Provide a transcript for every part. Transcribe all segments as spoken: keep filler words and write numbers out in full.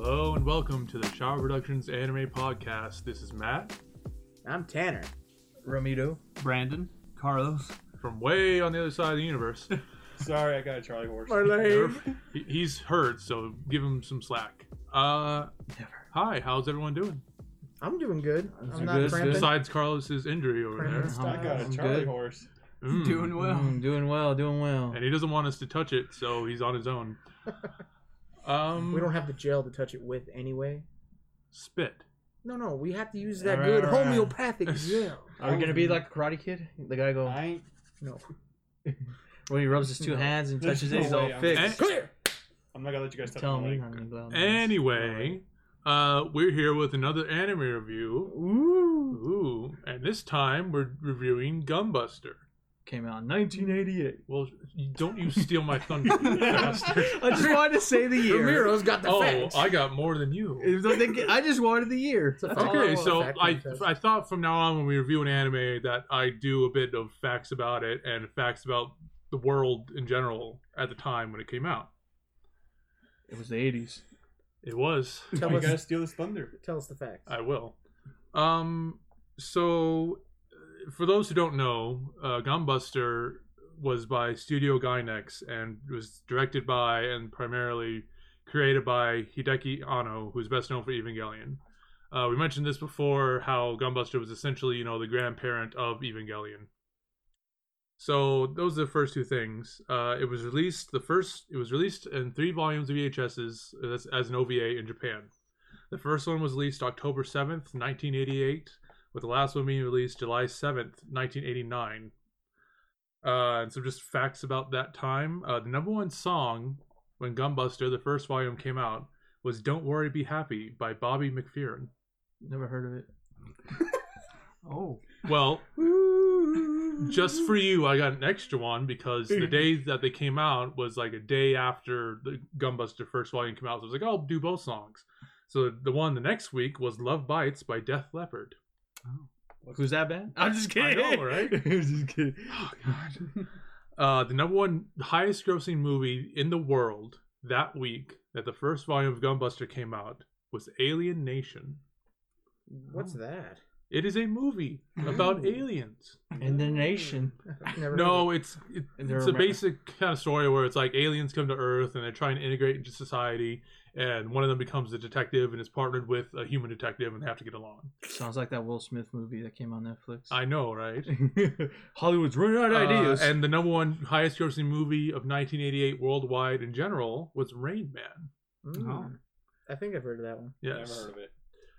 Hello and welcome to the Shower Productions Anime Podcast. This is Matt. I'm Tanner. Ramito. Brandon. Carlos. From way on the other side of the universe. Sorry, I got a Charlie horse. He- He's hurt, so give him some slack. Uh, Never. hi, how's everyone doing? I'm doing good. I'm I'm not good, cramping. Besides Carlos's injury over Cramping there. style. I got a I'm Charlie good. horse. Mm. Doing well. Mm, doing well, doing well. And he doesn't want us to touch it, so he's on his own. Um, We don't have the gel to touch it with anyway. spit. No, no, we have to use that Alright, good alright. homeopathic gel. Are we gonna be like the Karate Kid? The guy go I ain't. No. when he rubs his two No. hands and There's touches no it, he's all way I'm- fixed. Clear! I'm not gonna let you guys touch Tell my me. leg. I'm gonna go out. Anyway, uh, we're here with another anime review. Ooh. Ooh, and this time we're reviewing Gunbuster. Came out in nineteen eighty-eight. Well, don't you steal my thunder, you bastard. I just wanted to say the year. Ramiro's got the Oh, facts. I got more than you. It was like they- I just wanted the year. It's a That's all fact. I Okay, want. so fact I contest. I thought from now on when we review an anime that I do a bit of facts about it and facts about the world in general at the time when it came out. It was the eighties. It was. Tell you us, gotta steal his thunder. tell us the facts. I will. Um. So, uh, for those who don't know, uh, Gunbuster was by Studio Gainax and was directed by and primarily created by Hideki Anno, who's best known for Evangelion. Uh, we mentioned this before, how Gunbuster was essentially, you know, the grandparent of Evangelion. So those are the first two things. Uh, it was released the first. It was released in three volumes of V H S's as, as an O V A in Japan. The first one was released October seventh, nineteen eighty-eight, with the last one being released July seventh, nineteen eighty-nine. Uh, and some just facts about that time. Uh, the number one song when Gunbuster, the first volume, came out was "Don't Worry, Be Happy" by Bobby McFerrin. Never heard of it. Oh. Well, just for you, I got an extra one because the day that they came out was like a day after the Gunbuster first volume came out. So I was like, I'll do both songs. So the one the next week was "Love Bites" by Def Leppard. Who's that band? I'm just I kidding. know, right? I'm just kidding. Oh god. Uh, the number one highest grossing movie in the world that week that the first volume of Gunbuster came out was Alien Nation. What's that? It is a movie about Ooh. aliens. In the nation. I've never No, it's it, And they're it's a Amer- basic kind of story where it's like aliens come to Earth and they're trying to integrate into society, and one of them becomes a detective and is partnered with a human detective and they have to get along. Sounds like that Will Smith movie that came on Netflix. I know, right? Hollywood's running out of ideas. Uh, and the number one highest grossing movie of nineteen eighty-eight worldwide in general was Rain Man. Mm. Oh. I think I've heard of that one. Yes. Never heard of it.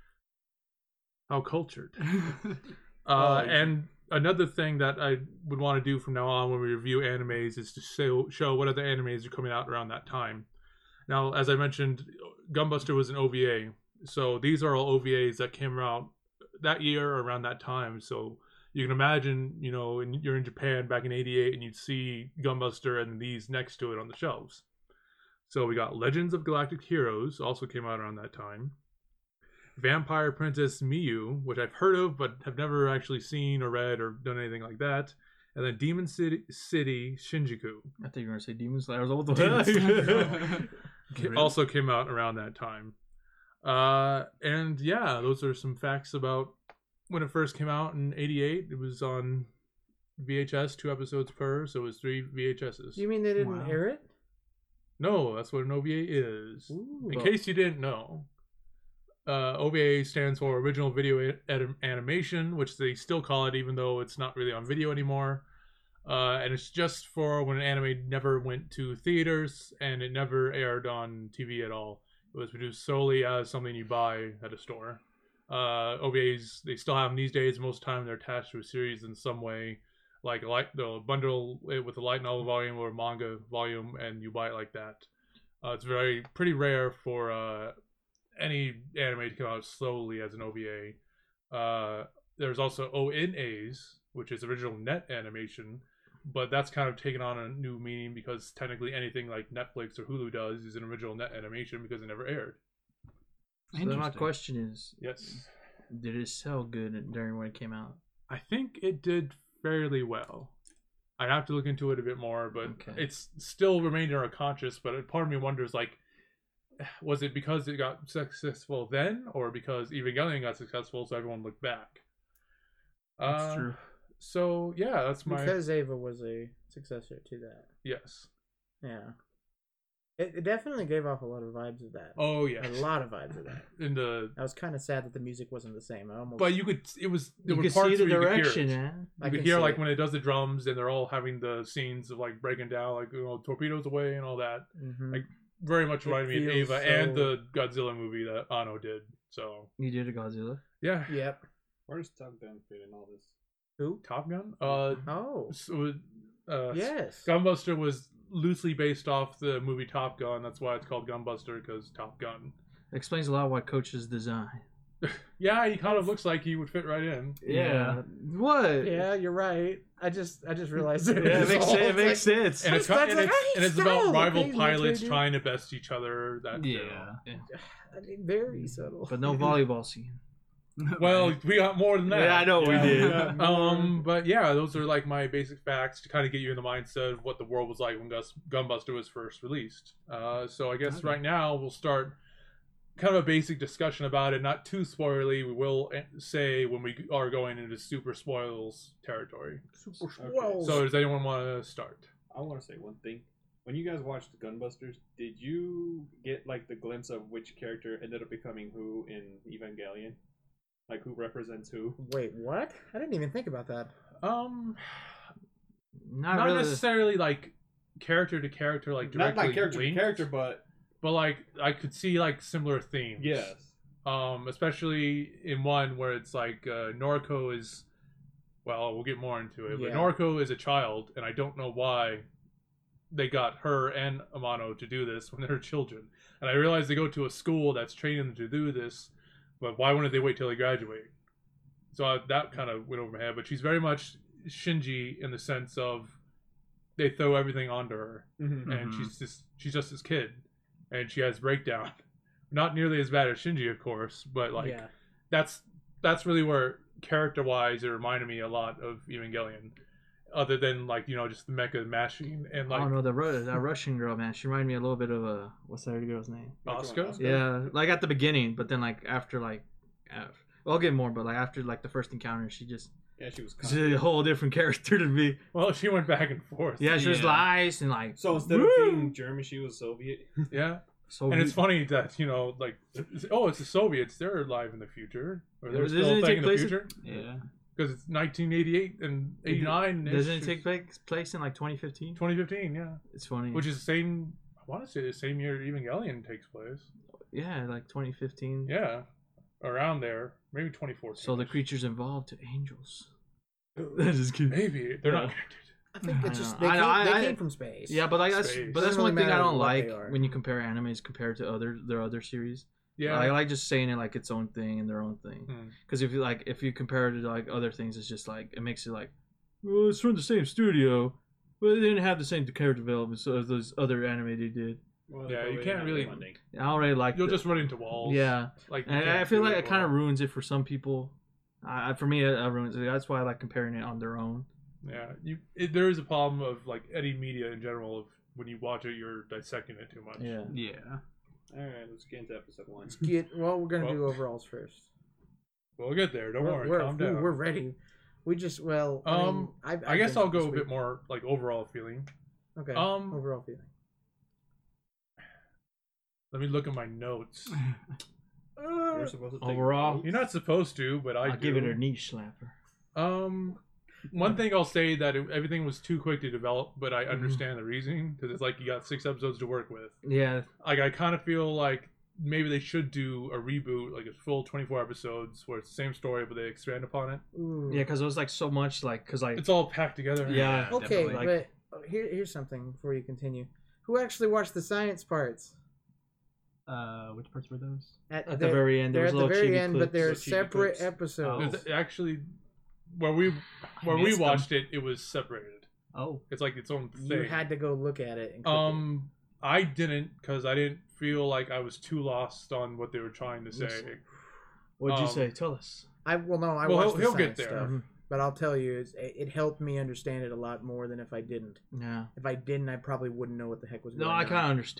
How cultured. Oh, Uh, and another thing that I would want to do from now on when we review animes is to show, show what other animes are coming out around that time. Now, as I mentioned, Gunbuster was an O V A. So these are all O V As that came out that year or around that time. So you can imagine, you know, in, you're in Japan back in eighty-eight and you'd see Gunbuster and these next to it on the shelves. So we got Legends of Galactic Heroes, also came out around that time. Vampire Princess Miyu, which I've heard of but have never actually seen or read or done anything like that. And then Demon City, City Shinjuku I thought you were going to say Demon Slayer. I was like, what the Demon hell? ca- also came out around that time. Uh, and yeah, those are some facts about when it first came out in eighty-eight. It was on V H S, two episodes per, so it was three V H S's. You mean they didn't Wow. air it? No, that's what an O V A is. Ooh. In case you didn't know, uh, O V A stands for Original Video a- Ad- Animation, which they still call it, even though it's not really on video anymore. Uh, and it's just for when an anime never went to theaters and it never aired on T V at all. It was produced solely as something you buy at a store. Uh, O V As, they still have them these days. Most of the time, they're attached to a series in some way. Like a light, they'll bundle it with a light novel volume or a manga volume, and you buy it like that. Uh, it's very pretty rare for uh, any anime to come out slowly as an O V A. Uh, there's also O N As, which is original net animation, but that's kind of taken on a new meaning because technically anything like Netflix or Hulu does is an original net animation because it never aired. So then my Interesting. question is, Yes, did it sell good during when it came out? I think it did fairly well. I'd have to look into it a bit more, but Okay. it's still remained in our conscious. But part of me wonders, like, was it because it got successful then, or because Evangelion got successful, so everyone looked back? That's Uh, true. So yeah, that's my Because Ava was a successor to that. yes. Yeah. It, it definitely gave off a lot of vibes of that. Oh yeah, A lot of vibes of that. in the I was kind of sad that the music wasn't the same. I almost. but you could it was there You were can parts see the where you could direction, hear it. man. I You could can hear see like it. when it does the drums and they're all having the scenes of like breaking down, like you know torpedoes away and all that. Mhm. like, Very much It reminded me of feels Ava and so- the Godzilla movie that Ano did. So You did a Godzilla. yeah, Yep. Where's Top Gun fit in all this? Who? Top Gun. Uh, Oh. so, uh, Yes. Gunbuster was loosely based off the movie Top Gun. That's why it's called Gunbuster, because Top Gun. Explains a lot why Coach's design. Yeah, he kind of looks like he would fit right in. Yeah. What? Yeah, you're right. I just I just realized it. Yeah, it was makes, all sense. It makes like- sense. And it's, That's- and that's it's, like, "Ah, and it's he's about style, rival okay, pilots okay, dude." trying to best each other. That too. Yeah. I mean, very subtle. But no volleyball scene. Well, we got more than that. Yeah, I know we did. Yeah, more- Um, but yeah, those are like my basic facts to kind of get you in the mindset of what the world was like when Gus- Gunbuster was first released. Uh, so I guess Okay. right now we'll start kind of a basic discussion about it, not too spoilerly. We will eh, say when we are going into super spoils territory. Super Okay. swells. So does anyone want to start? I want to say one thing. When you guys watched Gunbusters, did you get like the glimpse of which character ended up becoming who in Evangelion? Like who represents who? Wait, what? I didn't even think about that. Um, Not, not, really. necessarily like character to character, like Not directly like character to linked, character, but but like I could see like similar themes. yes. Um, especially in one where it's like uh, Noriko is, well, we'll get more into it, Yeah. but Noriko is a child, and I don't know why they got her and Amano to do this when they're children. And I realize they go to a school that's training them to do this, but why wouldn't they wait till they graduate? So I, that kind of went over my head. But she's very much Shinji in the sense of they throw everything onto her, Mm-hmm. and Mhm. she's just she's just this kid, and she has breakdown. Not nearly as bad as Shinji, of course, but like yeah. that's that's really where character wise it reminded me a lot of Evangelion. Other than like you know just the mecha mashing and I like don't know the Ru- that Russian girl, man. She reminded me a little bit of a what's that girl's name? Asuka. Asuka. Yeah, like at the beginning, but then like after like, after, well, I'll get more, but like after like the first encounter, she just Yeah, she was. she's a whole different character to me. Well, she went back and forth. Yeah, she was Yeah. nice and like So instead Woo! of being German, she was Soviet. yeah. so. And it's funny that you know like oh it's the Soviets, they're alive in the future, or they're Doesn't still it a thing take in the place in- future Yeah. because it's nineteen eighty-eight and eighty-nine. Doesn't it take place place in like twenty fifteen? twenty fifteen? Yeah, It's funny. which is the same. I want to say the same year Evangelion takes place. yeah, like twenty fifteen. Yeah, around there, maybe twenty fourteen. So the creatures involved to angels. That is cute. maybe they're not Yeah. connected. I think I it's just know. they, I came, know, I- they I- came from space. Yeah, but like that's Space. but that's Doesn't one really thing I matter don't what like they are. when you compare animes compared to other their other series. Yeah, I like just saying it like its own thing and their own thing. Hmm. Because if you like if you compare it to like other things, it's just like it makes it like, well, it's from the same studio, but they didn't have the same character development as those other anime they did. Well, Yeah, they you probably can't had really- funding. I already like. You'll the- just run into walls. yeah, like you and can't I feel do like it kind of well. ruins it for some people. I, I- for me, it, it ruins it. That's why I like comparing it on their own. Yeah, you. It, there is a problem of like any media in general of when you watch it, you're dissecting it too much. Yeah. Yeah. All right, let's get into episode one. Let's get well. We're gonna Well- do overalls first. We'll get there. Don't we're, worry. we're, Calm down. We're ready. We just well. I Um, mean, I've, I I've guess been I'll go this a week. bit more like overall feeling. Okay. um, overall feeling. Let me look at my notes. We're supposed to take Overall? notes. You're not supposed to, but I I'll do. give it a knee slapper. Um, one thing I'll say that it, everything was too quick to develop, but Mm-hmm. I understand the reasoning because it's like you got six episodes to work with. Yeah, Like I kind of feel like maybe they should do a reboot, like a full twenty-four episodes where it's the same story but they expand upon it. Ooh. yeah, because it was like so much like because like It's all packed together. yeah. Okay, definitely. like- but uh, here, here's something before you continue. Who actually watched the science parts? Uh, which parts were those? At the they're- very end, there they're was at the little very chibi end, clips. but they're Little chibi separate clips. episodes. It's actually where we where we missed them. watched it, it was separated. Oh. It's like its own thing. You had to go look at it. And click Um, I didn't because I didn't feel like I was too lost on what they were trying to say. Listen. What'd you um, say? Tell us. it. I well, no, I Well, watched he'll- the he'll get science there. stuff, Mhm. but I'll tell you, it's, it, it helped me understand it a lot more than if I didn't. Yeah. If I didn't, I probably wouldn't know what the heck was No, going I on. kind of understood.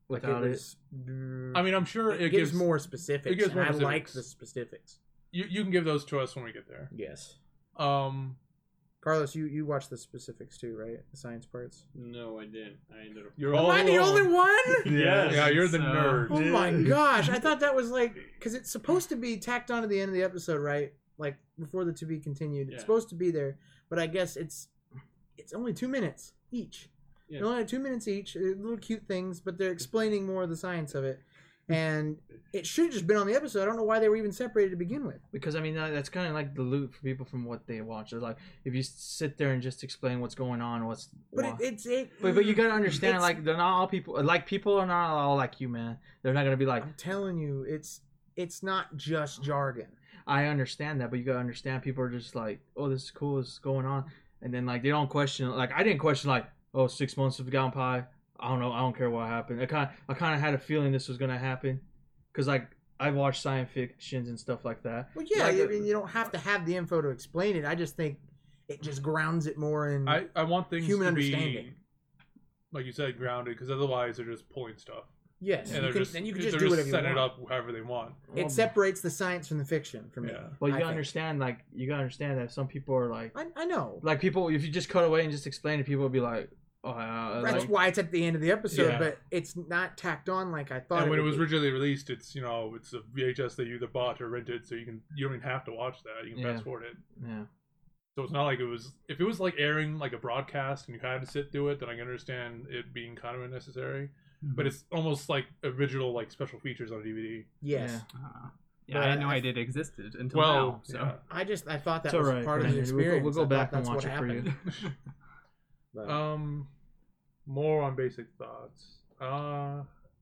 Like, without it. was, I mean, I'm sure it, it, gives, gives more specifics. it gives more and I like specifics. the specifics. You you can give those to us when we get there. Yes. Um, Carlos, you you watch the specifics too, right? The science parts. No, I didn't. I ended up. you're Am all I the alone. only one? Yes. Yeah, you're the So- nerd. Oh my gosh! I thought that was like because it's supposed to be tacked on to the end of the episode, right? Like before the to be continued. Yeah. It's supposed to be there, but I guess it's it's only two minutes each. Yeah. They're only two minutes each. uh, Little cute things, but they're explaining more of the science of it. And it should have just been on the episode. I don't know why they were even separated to begin with. Because I mean that, that's kind of like the loot for people from what they watch. It's like if you sit there and just explain what's going on, what's But wha- it, it's it. but but you gotta understand it's- like they're not all people like people are not all like you, man. They're not gonna be like I'm telling you, it's it's not just jargon. I understand that, but you gotta understand people are just like, oh, this is cool, this is going on, and then like they don't question. Like I didn't question like, oh, six months of gone by. I don't know. I don't care what happened. I kind I kind of had a feeling this was gonna happen, because like I watched science fictions and stuff like that. Well, yeah, Like, I mean, you don't have to have the info to explain it. I just think it just grounds it more in. I, I want things Human to be, understanding. like you said, grounded, because otherwise they're just pulling stuff. yes, And you they're can, just, and you can they're just do whatever you setting want. it up however they want. It separates the science from the fiction for me. Yeah. But you I gotta think. understand, like you gotta understand that some people are like, I, I know. like people. If you just cut away and just explain it, people will be like, oh, uh, That's like, why it's at the end of the episode, Yeah. but it's not tacked on like I thought. And when it would was be. originally released, it's you know it's a V H S that you either bought or rented, so you can you don't even have to watch that. You can Yeah. fast forward it. yeah. So it's not like it was. If it was like airing like a broadcast and you had to sit through it, then I can understand it being kind of unnecessary. But it's almost like original like special features on D V D. yes, Yeah. Uh, yeah, But I had no I- idea it existed until Well, now. So yeah. I just I thought that It's was alright, part of the Brandon. We'll go- experience. we'll go I thought back and that's watch what it for you. happened. But, Um, more on basic thoughts. Uh,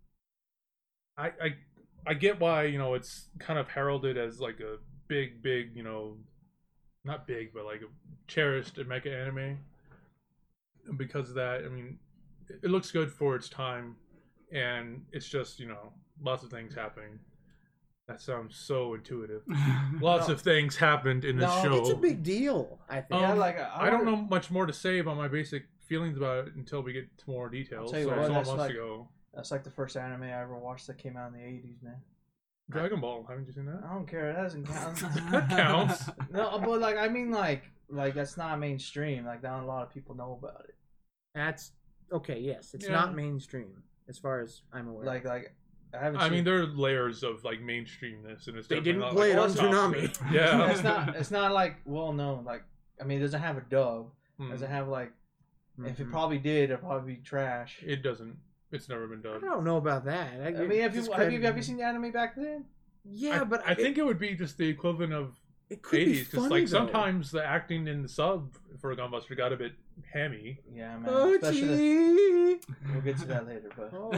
I I I get why you know it's kind of heralded as like a big big you know, not big but like a cherished mecha anime. And because of that, I mean, it, it looks good for its time, and it's just you know lots of things happening. That sounds so intuitive. Lots No. of things happened in this No, show. it's a big deal. I think. Um, like I don't know much more to say about my basic feelings about it until we get to more details. I'll tell you so what, it's all that's months like- ago. That's like the first anime I ever watched that came out in the eighties, man. Dragon Ball, haven't you seen that? I don't care. That doesn't count. That counts. No, but like I mean, like like that's not mainstream. Like not a lot of people know about it. That's okay. Yes, it's Yeah. not mainstream as far as I'm aware. Like like I haven't. I seen, mean, there are layers of like mainstreaminess, and it's They definitely didn't not, play like, it on on top of Toonami. it. Yeah, it's not. It's not like well known. Like I mean, it doesn't have a dub. Hmm. It doesn't have like. If it Mhm. probably did, it'd probably be trash. It doesn't. It's never been I done. don't know about that. I, I mean, have you have you have you seen the anime back then? Yeah, I, but I think it would be just the equivalent of it could eighties, be because funny like though. sometimes the acting in the sub for a Gunbuster got a bit hammy. Yeah, man. Oh, Especially the, gee. we'll get to that later, but. Oh.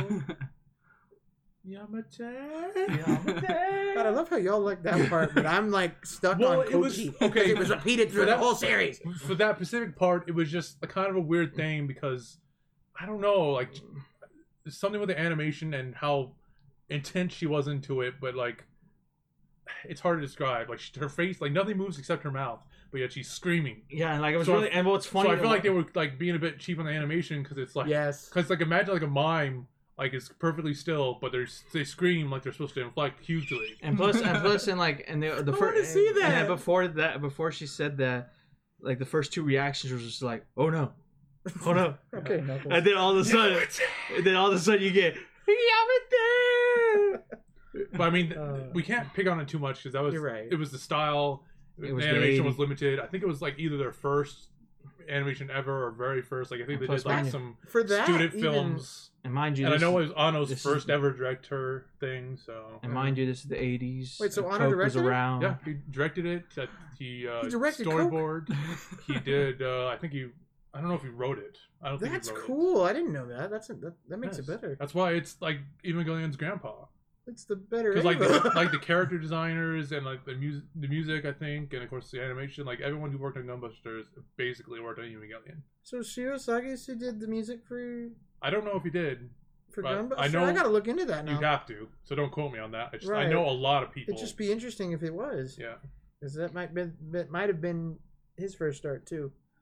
Yamate. God, I love how y'all like that part, but I'm like stuck Well, on it was- Kochi. okay. Okay, it was repeated through For the that- whole series. For that specific part, it was just a kind of a weird thing because I don't know, like something with the animation and how intense she was into it, but like it's hard to describe. Like she, her face, like nothing moves except her mouth, but yet she's screaming. Yeah, and like it was So I- really. And what's funny? so I feel like they were like being a bit cheap on the animation because it's like, Yes. because like imagine like a mime, like it's perfectly still, but they're they scream like they're supposed to inflect hugely. And plus, and plus, and like, and the the I first. wanna see And then that. before that, before she said that, like the first two reactions were just like, "Oh no, oh no," Okay, Knuckles. and then all of a sudden, and then all of a sudden you get Yamate. But I mean, Uh, we can't pick on it too much because that was You're right. it was the style. It the was the animation was eighties. limited. I think it was like either their first animation ever or very first. Like I think they Plus did like mine- some For that, student even- films. And mind you, And I this know it is- was Ano's this is- first ever director thing. So and mind you, this is the eighties. Wait, so Coke Anno was directed it? around. yeah, he directed it. uh, He, uh, He directed Coke? storyboard. He did. Uh, I think he. I don't know if he wrote it. I don't think That's he wrote cool. I didn't know that. That's a, that, that it. makes Yes. it better. That's why it's like Evangelion's grandpa. It's the better. Because like Ava. the, like the character designers and like the music, the music I think, and of course the animation, like everyone who worked on Gunbusters basically worked on Evangelion. So Shirosagi who did the music for I don't know if he did. for But Gunbuster. I I know I gotta look into that now. You have to, so don't quote me on that. I just I Right. know a lot of people. It'd just be interesting if it was, yeah. because that might been that might have been his first start too.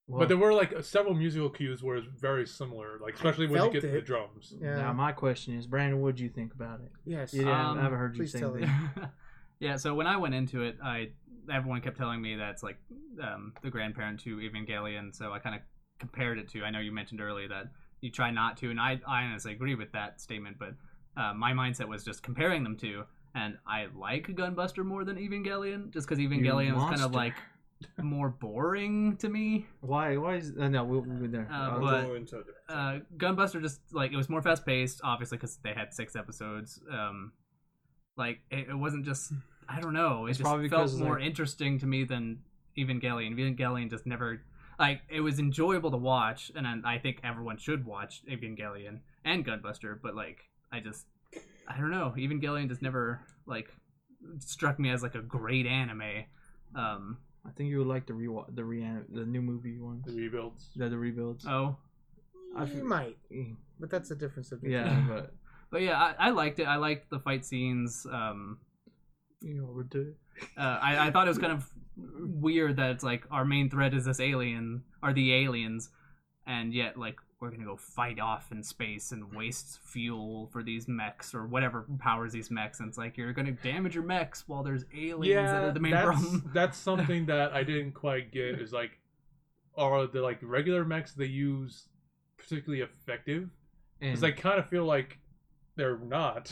Well, But there were like several musical cues where it's very similar, like especially when you felt get to the it. drums. Yeah. now my question is, Brandon, what did you think about it? Yes. You didn't, Um, I haven't heard you please say tell anything. Yeah, so when I went into it, I everyone kept telling me that's like um, the grandparent to Evangelion, so I kind of compared it to. I know you mentioned earlier that you try not to, and I, I honestly agree with that statement, but uh, my mindset was just comparing them to, and I like Gunbuster more than Evangelion, just because Evangelion was kind of monster. like more boring to me. Why? Why is uh, no? We'll, we'll be there. Uh, I'll- We'll but- go into a different Uh, subject. Gunbuster just like it was more fast paced, obviously because they had six episodes. Um, like it, it wasn't just I don't know. It It's just probably felt because, more like- interesting to me than Evangelion. Evangelion just never like it was enjoyable to watch, and I I think everyone should watch Evangelion and Gunbuster. But like I just I don't know. Evangelion just never like struck me as like a great anime. Um, I think you would like the re the re the new movie one, The rebuilds. the, the rebuilds. oh, I You feel- might, but that's a different subject. Yeah, but but yeah, I, I liked it. I liked the fight scenes. Um, you know, we're doing. Uh, I, I thought it was kind of weird that it's like our main threat is this alien, are the aliens, and yet like we're gonna go fight off in space and waste fuel for these mechs or whatever powers these mechs, and it's like you're gonna damage your mechs while there's aliens that Yeah, are the main that's problem. that's something that I didn't quite get. Is like, are the like regular mechs they use particularly effective? And Because I kind of feel like they're not.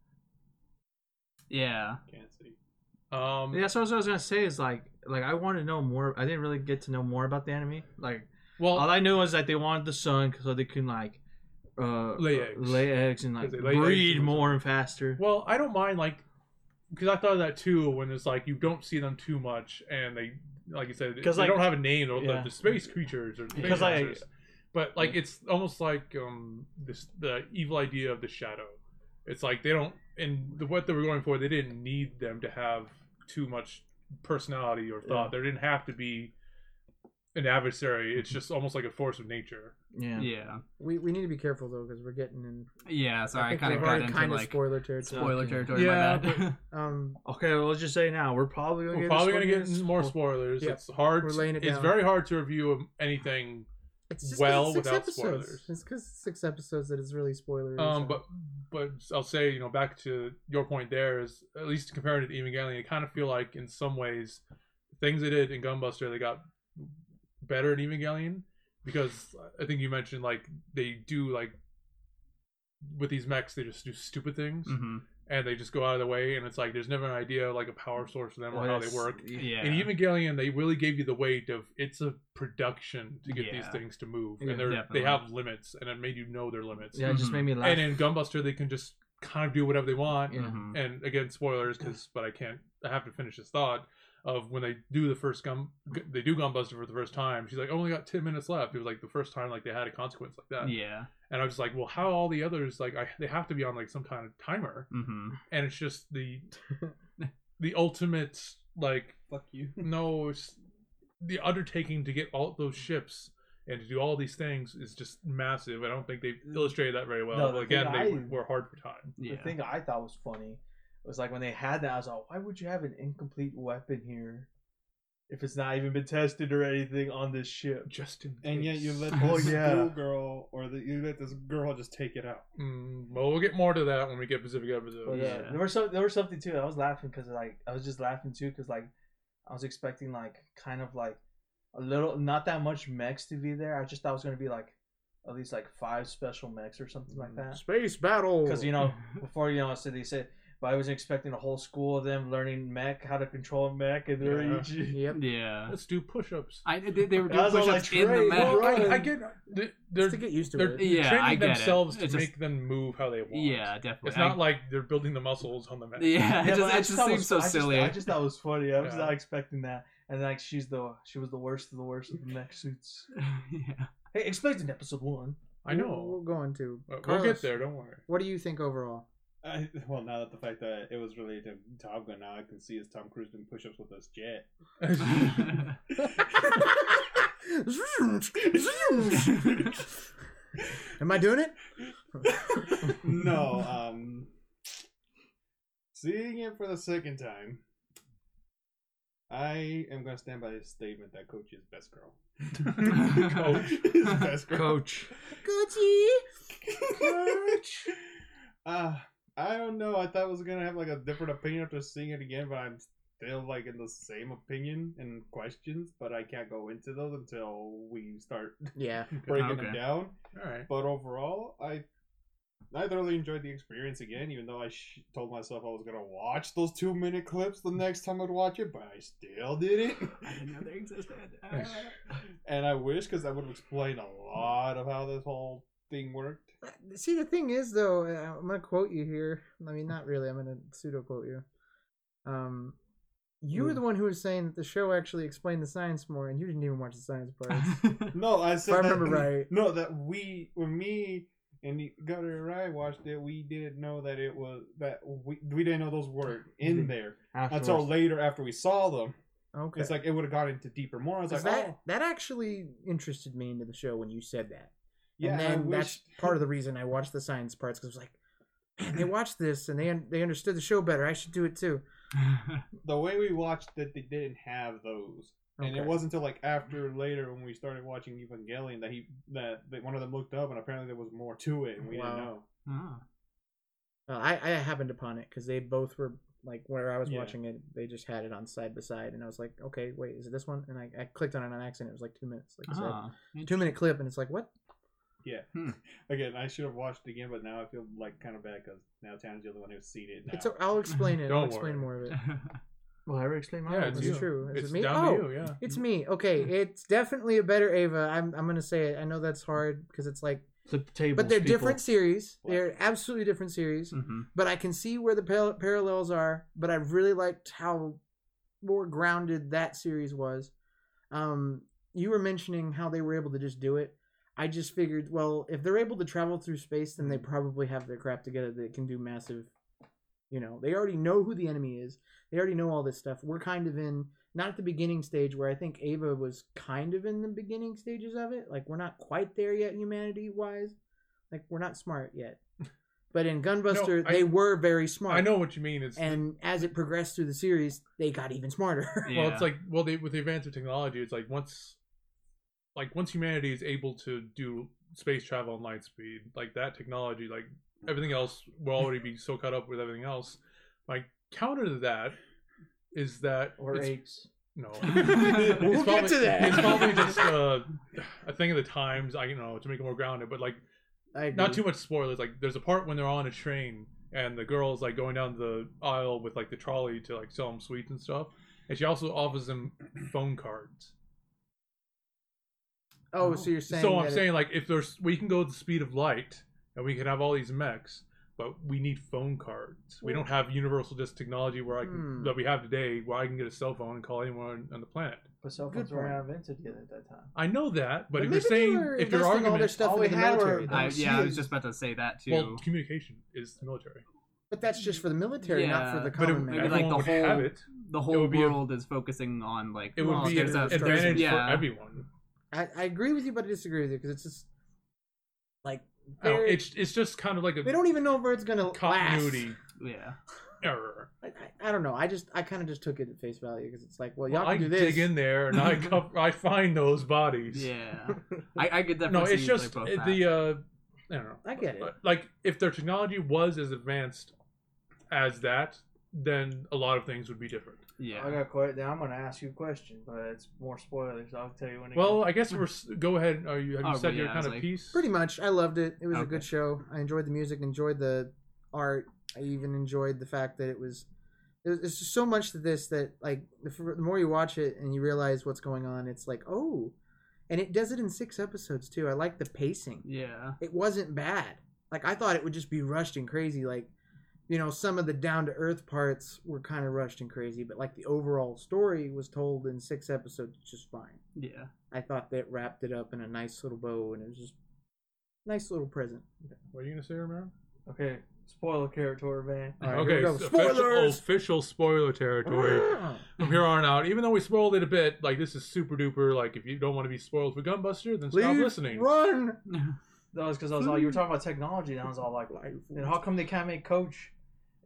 Yeah, Can't see. Um, yeah, so what I was gonna say is like, like I want to know more. I didn't really get to know more about the anime. Like Well, all I knew was that they wanted the sun so they can like uh Lay uh, eggs. lay eggs and like 'Cause they lay eggs breed and- more and faster. well, I don't mind like because I thought of that too when it's like you don't see them too much and they like you said 'Cause, they like- don't have a name or yeah. the, the space creatures or space Because, like- monsters. But like it's almost like um this the evil idea of the shadow. It's like they don't and the, what they were going for they didn't need them to have too much personality or thought. Yeah. There didn't have to be an adversary. It's just almost like a force of nature. Yeah. yeah, We we need to be careful though because we're getting in. yeah. Sorry, I, think kind of we've got already into kind of like spoiler territory. spoiler Okay. territory. Yeah, my bad. Um, Okay, well, let's just say now we're probably gonna We're get probably into going to get spoilers. more spoilers. Yeah. It's hard. We're laying it it's down. very hard to review anything. it's just 'cause Well, it's six without episodes. spoilers. It's because six episodes that is really spoilery. Um, so- but but I'll say you know back to your point there is at least comparing it to Evangelion, I kind of feel like in some ways things they did in Gunbuster they got better in Evangelion because I think you mentioned like they do like with these mechs they just do stupid things hmm and they just go out of the way and it's like there's never an idea like a power source for them or Well, how they yes, work. Yeah, In Evangelion, they really gave you the weight of it's a production to get these Yeah. things to move, Yeah, and they're definitely. they have limits, and it made you know their limits. Yeah, it just Mhm. made me laugh. And in Gunbuster, they can just kind of do whatever they want. Yeah. Mhm. And again, spoilers, because but I can't. I have to finish this thought of when they do the first gun. They do Gunbuster for the first time. She's like, I only got ten minutes left. It was like the first time like they had a consequence like that. yeah. And I was just like, well, how all the others like I, they have to be on like some kind of timer, hmm and it's just the the ultimate like Fuck you. no, it's the undertaking to get all those ships and to do all these things is just massive. I don't think they illustrated that very well. No, but the again, thing they I- were hard for time. Yeah. The thing I thought was funny was like when they had that, I was like, why would you have an incomplete weapon here if it's not even been tested or anything on this ship? Just in And yet you let Oh, this yeah. schoolgirl or the, you let this girl just take it out. Mm, well, we'll get more to that when we get Pacific episodes. But, uh, Yeah. there was some, there was something too. I was laughing because like I was just laughing too because like I was expecting like kind of like a little, not that much mechs to be there. I just thought it was gonna be like at least like five special mechs or something like that. space battle. Because you know before you know, so they said, but I was expecting a whole school of them learning mech, how to control a mech, and they're Yeah. each. Yep. Yeah. Let's do push-ups. I they, they were I doing was all push-ups like, in the "Trey, mech. Well, I, run." I get they- they're Just to get used to they're it. Yeah, training I get it. themselves to It's just- make them move how they want. Yeah, definitely. It's I- not like they're building the muscles on the mech. Yeah, it Yeah, just, but it I just thought it seems was- so I just- silly. I just thought it was funny. I was Yeah. not expecting that. And like she's the she was the worst of the worst of the mech suits. yeah. Hey, explained in episode one. I We'll, know. we'll go into. But we'll Carlos, get there. Don't worry. What do you think overall? I, well, now that the fact that it was related to Top Gun, now I can see is Tom Cruise doing push-ups with this jet. Am I doing it? no, um, seeing it for the second time, I am gonna stand by his statement that Coach is best girl. Coach. is best girl. Coach. Gucci. Coach. Uh, I don't know. I thought I was gonna have like a different opinion after seeing it again, but I'm still like in the same opinion and questions. But I can't go into those until we start Yeah. breaking Okay. them down. All right. But overall, I I thoroughly enjoyed the experience again, even though I sh- told myself I was gonna watch those two minute clips the next time I'd watch it, but I still didn't. I didn't know they existed. And I wish, because that would have explained a lot of how this whole thing worked. See, the thing is, though, uh, I'm gonna quote you here. I mean, not really. I'm gonna pseudo quote you. Um, you were the one who was saying that the show actually explained the science more, and you didn't even watch the science parts. No, I said If I that, remember right. No, that we, when me and the Gutter and I watched it, we didn't know that it was that we we didn't know those were in there Afterwards. until later after we saw them. Okay. It's like it would have gone into deeper more. I was like, 'Cause that oh, that actually interested me into the show when you said that. yeah. and I then wish- that's part of the reason I watched the science parts, because I was like, man, they watched this and they un- they understood the show better. I should do it too. the way we watched it, they didn't have those. And Okay. it wasn't until like after later when we started watching Evangelion that he that, that one of them looked up and apparently there was more to it and we Wow. didn't know. Oh. Well, I, I happened upon it because they both were like where I was Yeah. watching it. They just had it on side by side, and I was like, okay, wait, is it this one? And I, I clicked on it on accident. It was like two minutes, like I said, Ah, two minute clip, and it's like, what? Yeah. Hmm. Again, I should have watched it again, but now I feel like kind of bad because now Tana's the only one who's seen it now. It's. A, I'll explain it. I'll Don't explain worry. more of it. Will I ever explain my Yeah, own? it's It's you. true. Is It's it me? down Oh, to you. Yeah. it's me. Okay, it's definitely a better Ava. I'm. I'm gonna say it. I know that's hard because it's like, Flip the tables, but they're people. different series. What? They're absolutely different series. Mhm. But I can see where the par- parallels are. But I really liked how more grounded that series was. Um, you were mentioning how they were able to just do it. I just figured, well, if they're able to travel through space, then they probably have their crap together that can do massive. You know, they already know who the enemy is. They already know all this stuff. We're kind of in not at the beginning stage where I think Ava was kind of in the beginning stages of it. Like we're not quite there yet, humanity wise. Like we're not smart yet. But in Gunbuster, No, I- they were very smart. I know what you mean. It's And as it progressed through the series, they got even smarter. Yeah. well, it's like well, they with the advance of technology, it's like once, like once humanity is able to do space travel and light speed, like that technology, like everything else will already be so caught up with everything else. Like counter to that is that Or it's, apes. no, We'll it's get probably, to that. It's probably just uh, a thing of the times. I you know to make it more grounded, but like I agree. not too much spoilers. Like there's a part when they're on a train and the girl's like going down the aisle with like the trolley to like sell them sweets and stuff, and she also offers them phone cards. Oh, so you're saying? so I'm that it- saying like if there's we can go at the speed of light and we can have all these mechs, but we need phone cards. We don't have universal disc technology where I can Hmm. that we have today where I can get a cell phone and call anyone on the planet. But cell Good phones weren't point. invented yet at that time. I know that, but, But if you're maybe they saying were if your investing all argument their stuff all in we the had were military, the- though. I, yeah, I was Yes. just about to say that too. well, communication is the military. But that's just for the military, not for Yeah. the But it, common maybe man. like everyone the would whole- have it. the whole would be a- world is focusing on like It would well, be an there's a- advantage yeah. for everyone. I, I agree with you, but I disagree with you because it's just like I don't- they're- it's it's just kind of like a we don't even know if it's gonna continuity Yeah. error. last. I, I, I don't know. I just I kind of just took it at face value because it's like, well, y'all Well, I can do this. dig in there and I co- I find those bodies. Yeah. I, I could No, definitely it's see just like, both it- that. the uh, I don't know. I get it. Like if their technology was as advanced as that, then a lot of things would be different. yeah. I got quite. Now I'm going to ask you a question, but it's more spoilers. I'll tell you when. It Well, I guess we're s- go ahead. Are you have you Oh, said but your yeah, I kind was of like- piece? Pretty much, I loved it. It was a Okay. good show. I enjoyed the music, enjoyed the art. I even enjoyed the fact that it was. There's there's just so much to this that like the, f- the more you watch it and you realize what's going on, it's like oh, and it does it in six episodes too. I like the pacing. Yeah. It wasn't bad. Like I thought it would just be rushed and crazy. Like, you know, some of the down to earth parts were kind of rushed and crazy, but like the overall story was told in six episodes just fine. Yeah. I thought that wrapped it up in a nice little bow, and it was just nice little present. What are you gonna say, Romero? Okay, spoiler territory, man. All right, okay, here we go. so official, Spoilers! official spoiler territory. From here on out, even though we spoiled it a bit, like this is super duper. Like if you don't want to be spoiled for Gunbuster, then stop Leave, listening. Run! That was because I was all you were talking about technology, and I was all like, and how come they can't make Coach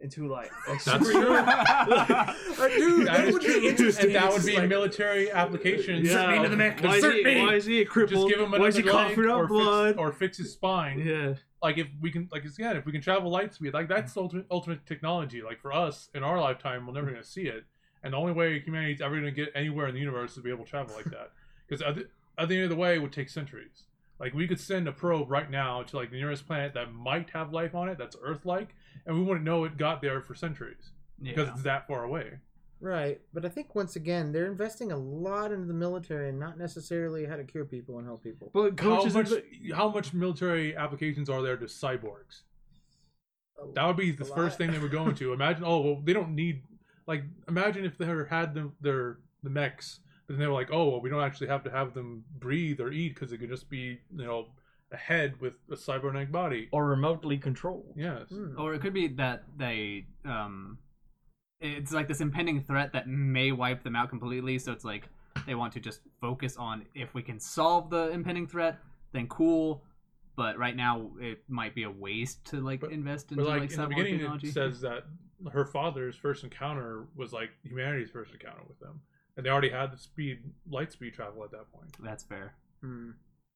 into like. That's super- true. Uh, dude, That that is would true. be interesting. And that would It's be like- military applications. Yeah. Me into the mech. Why is, Insert he, me. why is he crippled? Just give him Why is he another leg coughing up or blood? fix, or fix his spine. Yeah. Like if we can, like again, if we can travel light speed, like that's ultimate ultimate technology. Like for us in our lifetime, we're never going to see it. And the only way humanity's ever going to get anywhere in the universe is to be able to travel like that. Because at, the- at the end of the way, it would take centuries. Like we could send a probe right now to like the nearest planet that might have life on it, that's Earth-like, and we wouldn't know it got there for centuries because Yeah. it's that far away. Right, but I think once again they're investing a lot into the military and not necessarily how to cure people and help people. But How coaches much, are- how much military applications are there to cyborgs? A That would be the A first lot. thing they would go into. Imagine, oh well, they don't need like. Imagine if they had them their the mechs, but then they were like, oh well, we don't actually have to have them breathe or eat because it could just be you know a head with a cybernetic body. or remotely controlled. Yes. Hmm. Or it could be that they um it's like this impending threat that may wipe them out completely, so it's like they want to just focus on if we can solve the impending threat, then cool. But right now it might be a waste to like But- invest into But like, like, in the cyborg beginning, technology. it says that her father's first encounter was like humanity's first encounter with them, and they already had the speed, light speed travel at that point. That's fair. Hmm.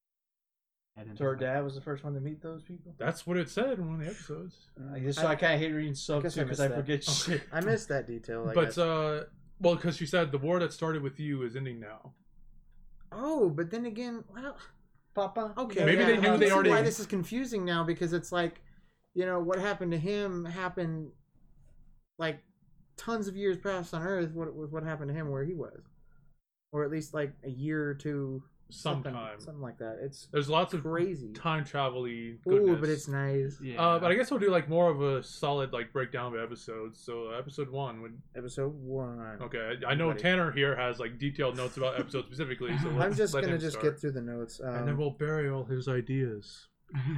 I didn't So her think about dad was the first one to meet those people. That's what it said in one of the episodes. I guess so I, can't hate reading sub guess too I because missed I that. forget shit. I missed that detail. I but guess. uh, well, because she said the war that started with you is ending now. Oh, but then again, well, Papa. okay. Maybe yeah, they I knew can they see already- Why this is confusing now because it's like, you know, what happened to him happened, like, tons of years past on Earth. What was what happened to him where he was, or at least like a year or two, something, Sometime. something like that. It's There's lots of crazy. time travel-y Ooh, goodness. but it's nice. Yeah. Uh, but I guess we'll do like more of a solid like breakdown of episodes. So uh, episode one would Episode one. okay. I know Buddy. Tanner here has like detailed notes about episodes specifically. So I'm let's just let gonna him just start. get through the notes. Um, and then we'll bury all his ideas.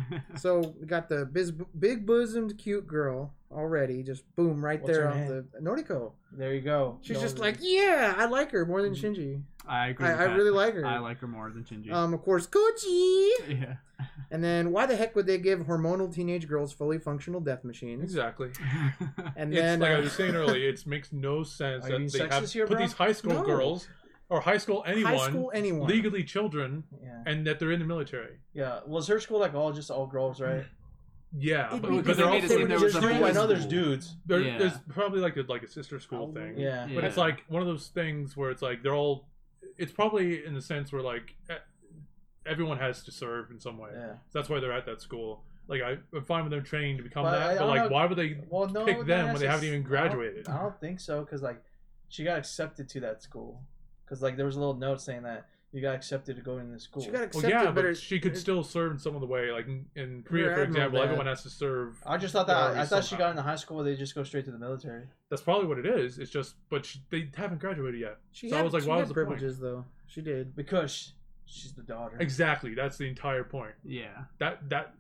So we got the biz, big bosomed cute girl already, just boom right What's there her on name? the Noriko. There you go. She's No, just the- like, yeah, I like her more than Shinji. I agree. I, with I that. really like her. I like her more than Shinji. Um, of course, Gucci. yeah. And then why the heck would they give hormonal teenage girls fully functional death machines? Exactly. And It's then like uh, I was saying earlier. It makes no sense Are you that being they have sexist here, put bro? these high school No. girls or high school anyone, high school anyone. legally children, Yeah. and that they're in the military. Yeah. Was her school like all just all girls, right? Yeah, It- but, because but they they're made also it seem there was There's a dude- I boys' know there's school. dudes. there, Yeah. there's probably like a like a sister school Oh, thing. Yeah. But it's Yeah. like one of those things where it's like they're all. It's probably in the sense where like e- everyone has to serve in some way. Yeah. That's why they're at that school. Like I, I'm fine with them training to become But I- that, I but don't like know- why would they Well, no. pick not them when they haven't necess- even graduated? I don't, I don't think so because like she got accepted to that school because like there was a little note saying that you got accepted to go into this school. she got Well, accepted, yeah, but, but her- she could her- still serve in some of the way. Like in, in Korea, Her for admiral example, dad- everyone has to serve. I just thought They're that already I thought she somehow. got into high school where they just go straight to the military. That's probably what it is. It's just, but she, they haven't graduated yet. She so had, I was like, she why had was the point? privileges though. She did. Because she's the daughter. Exactly. That's the entire point. yeah. That that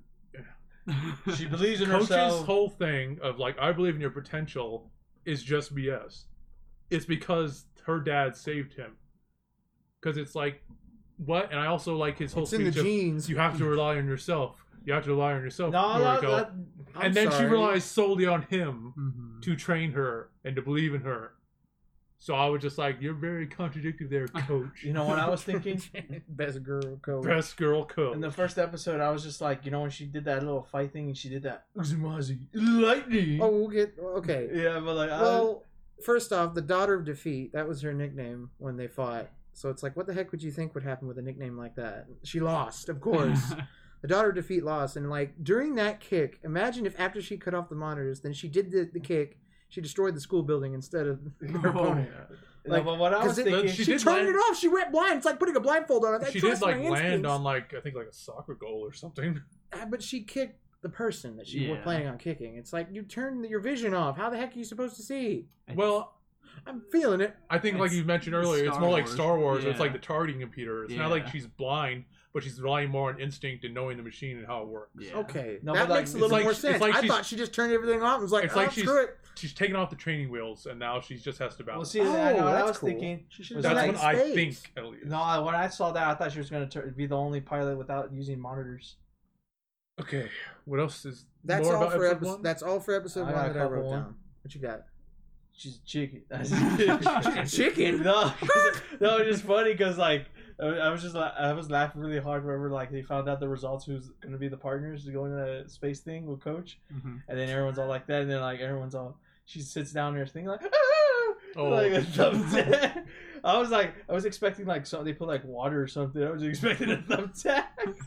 She believes in Coach's herself. whole thing of like I believe in your potential is just B S. It's because her dad saved him. Because it's like what, and I also like his whole It's in the speech of, genes. you have to rely on yourself. You have to rely on yourself. No, no, Noriko. that, I'm and then sorry. she relies solely on him Mhm. to train her and to believe in her. So I was just like, you're very contradictory there, coach. you know what I was thinking? Best girl coach. Best girl coach. In the first episode, I was just like, you know, when she did that little fight thing and she did that Uzumazi lightning. Oh, we'll get okay. Yeah, but like, I, Well, first off, the Daughter of Defeat, that was her nickname when they fought. So it's like, what the heck would you think would happen with a nickname like that? She lost, of course. The Daughter of Defeat lost. And like, during that kick, imagine if after she cut off the monitors, then she did the, the kick, she destroyed the school building instead of her Oh. opponent. no, like, but what I 'cause was it- thinking, she She, did turned land- it off. She went blind. It's like putting a blindfold on. I she trust did like my land instincts. on like I think like a soccer goal or something. Ah, but she kicked the person that she was Yeah. planning on kicking. It's like you turn your vision off. How the heck are you supposed to see? Well, I'm feeling it. I think like It's you mentioned earlier, it's Star more like Wars. Star Wars. Where it's Yeah. like the targeting computer. It's not Yeah. like she's blind, but she's relying more on instinct and knowing the machine and how it works. Yeah. Okay, No, that but, like, makes a it's little like- more it's sense. like I she's- thought she just turned everything off and was like, It's oh, like she's- screw it. She's taken off the training wheels and now she just has to well, balance. see, I know what I that's was cool. thinking. She should was have That's done what that in I think, space. at least. No, when I saw that, I thought she was going to be the only pilot without using monitors. Okay, what else is That's more all about for episode episode. one? That's all for episode I one got a that I couple wrote more. down. What you got? She's chicken. Chicken? No, 'cause- no, it's just funny because like I I was just la- I was laughing really hard whenever like they found out the results who's gonna be the partners to go into the space thing with Coach, Mhm. and then everyone's all like that, and then like everyone's all she sits down there thing like ah! Oh. like a thumbtack. I was like I was expecting like something they put like water or something. I was expecting a thumbtack.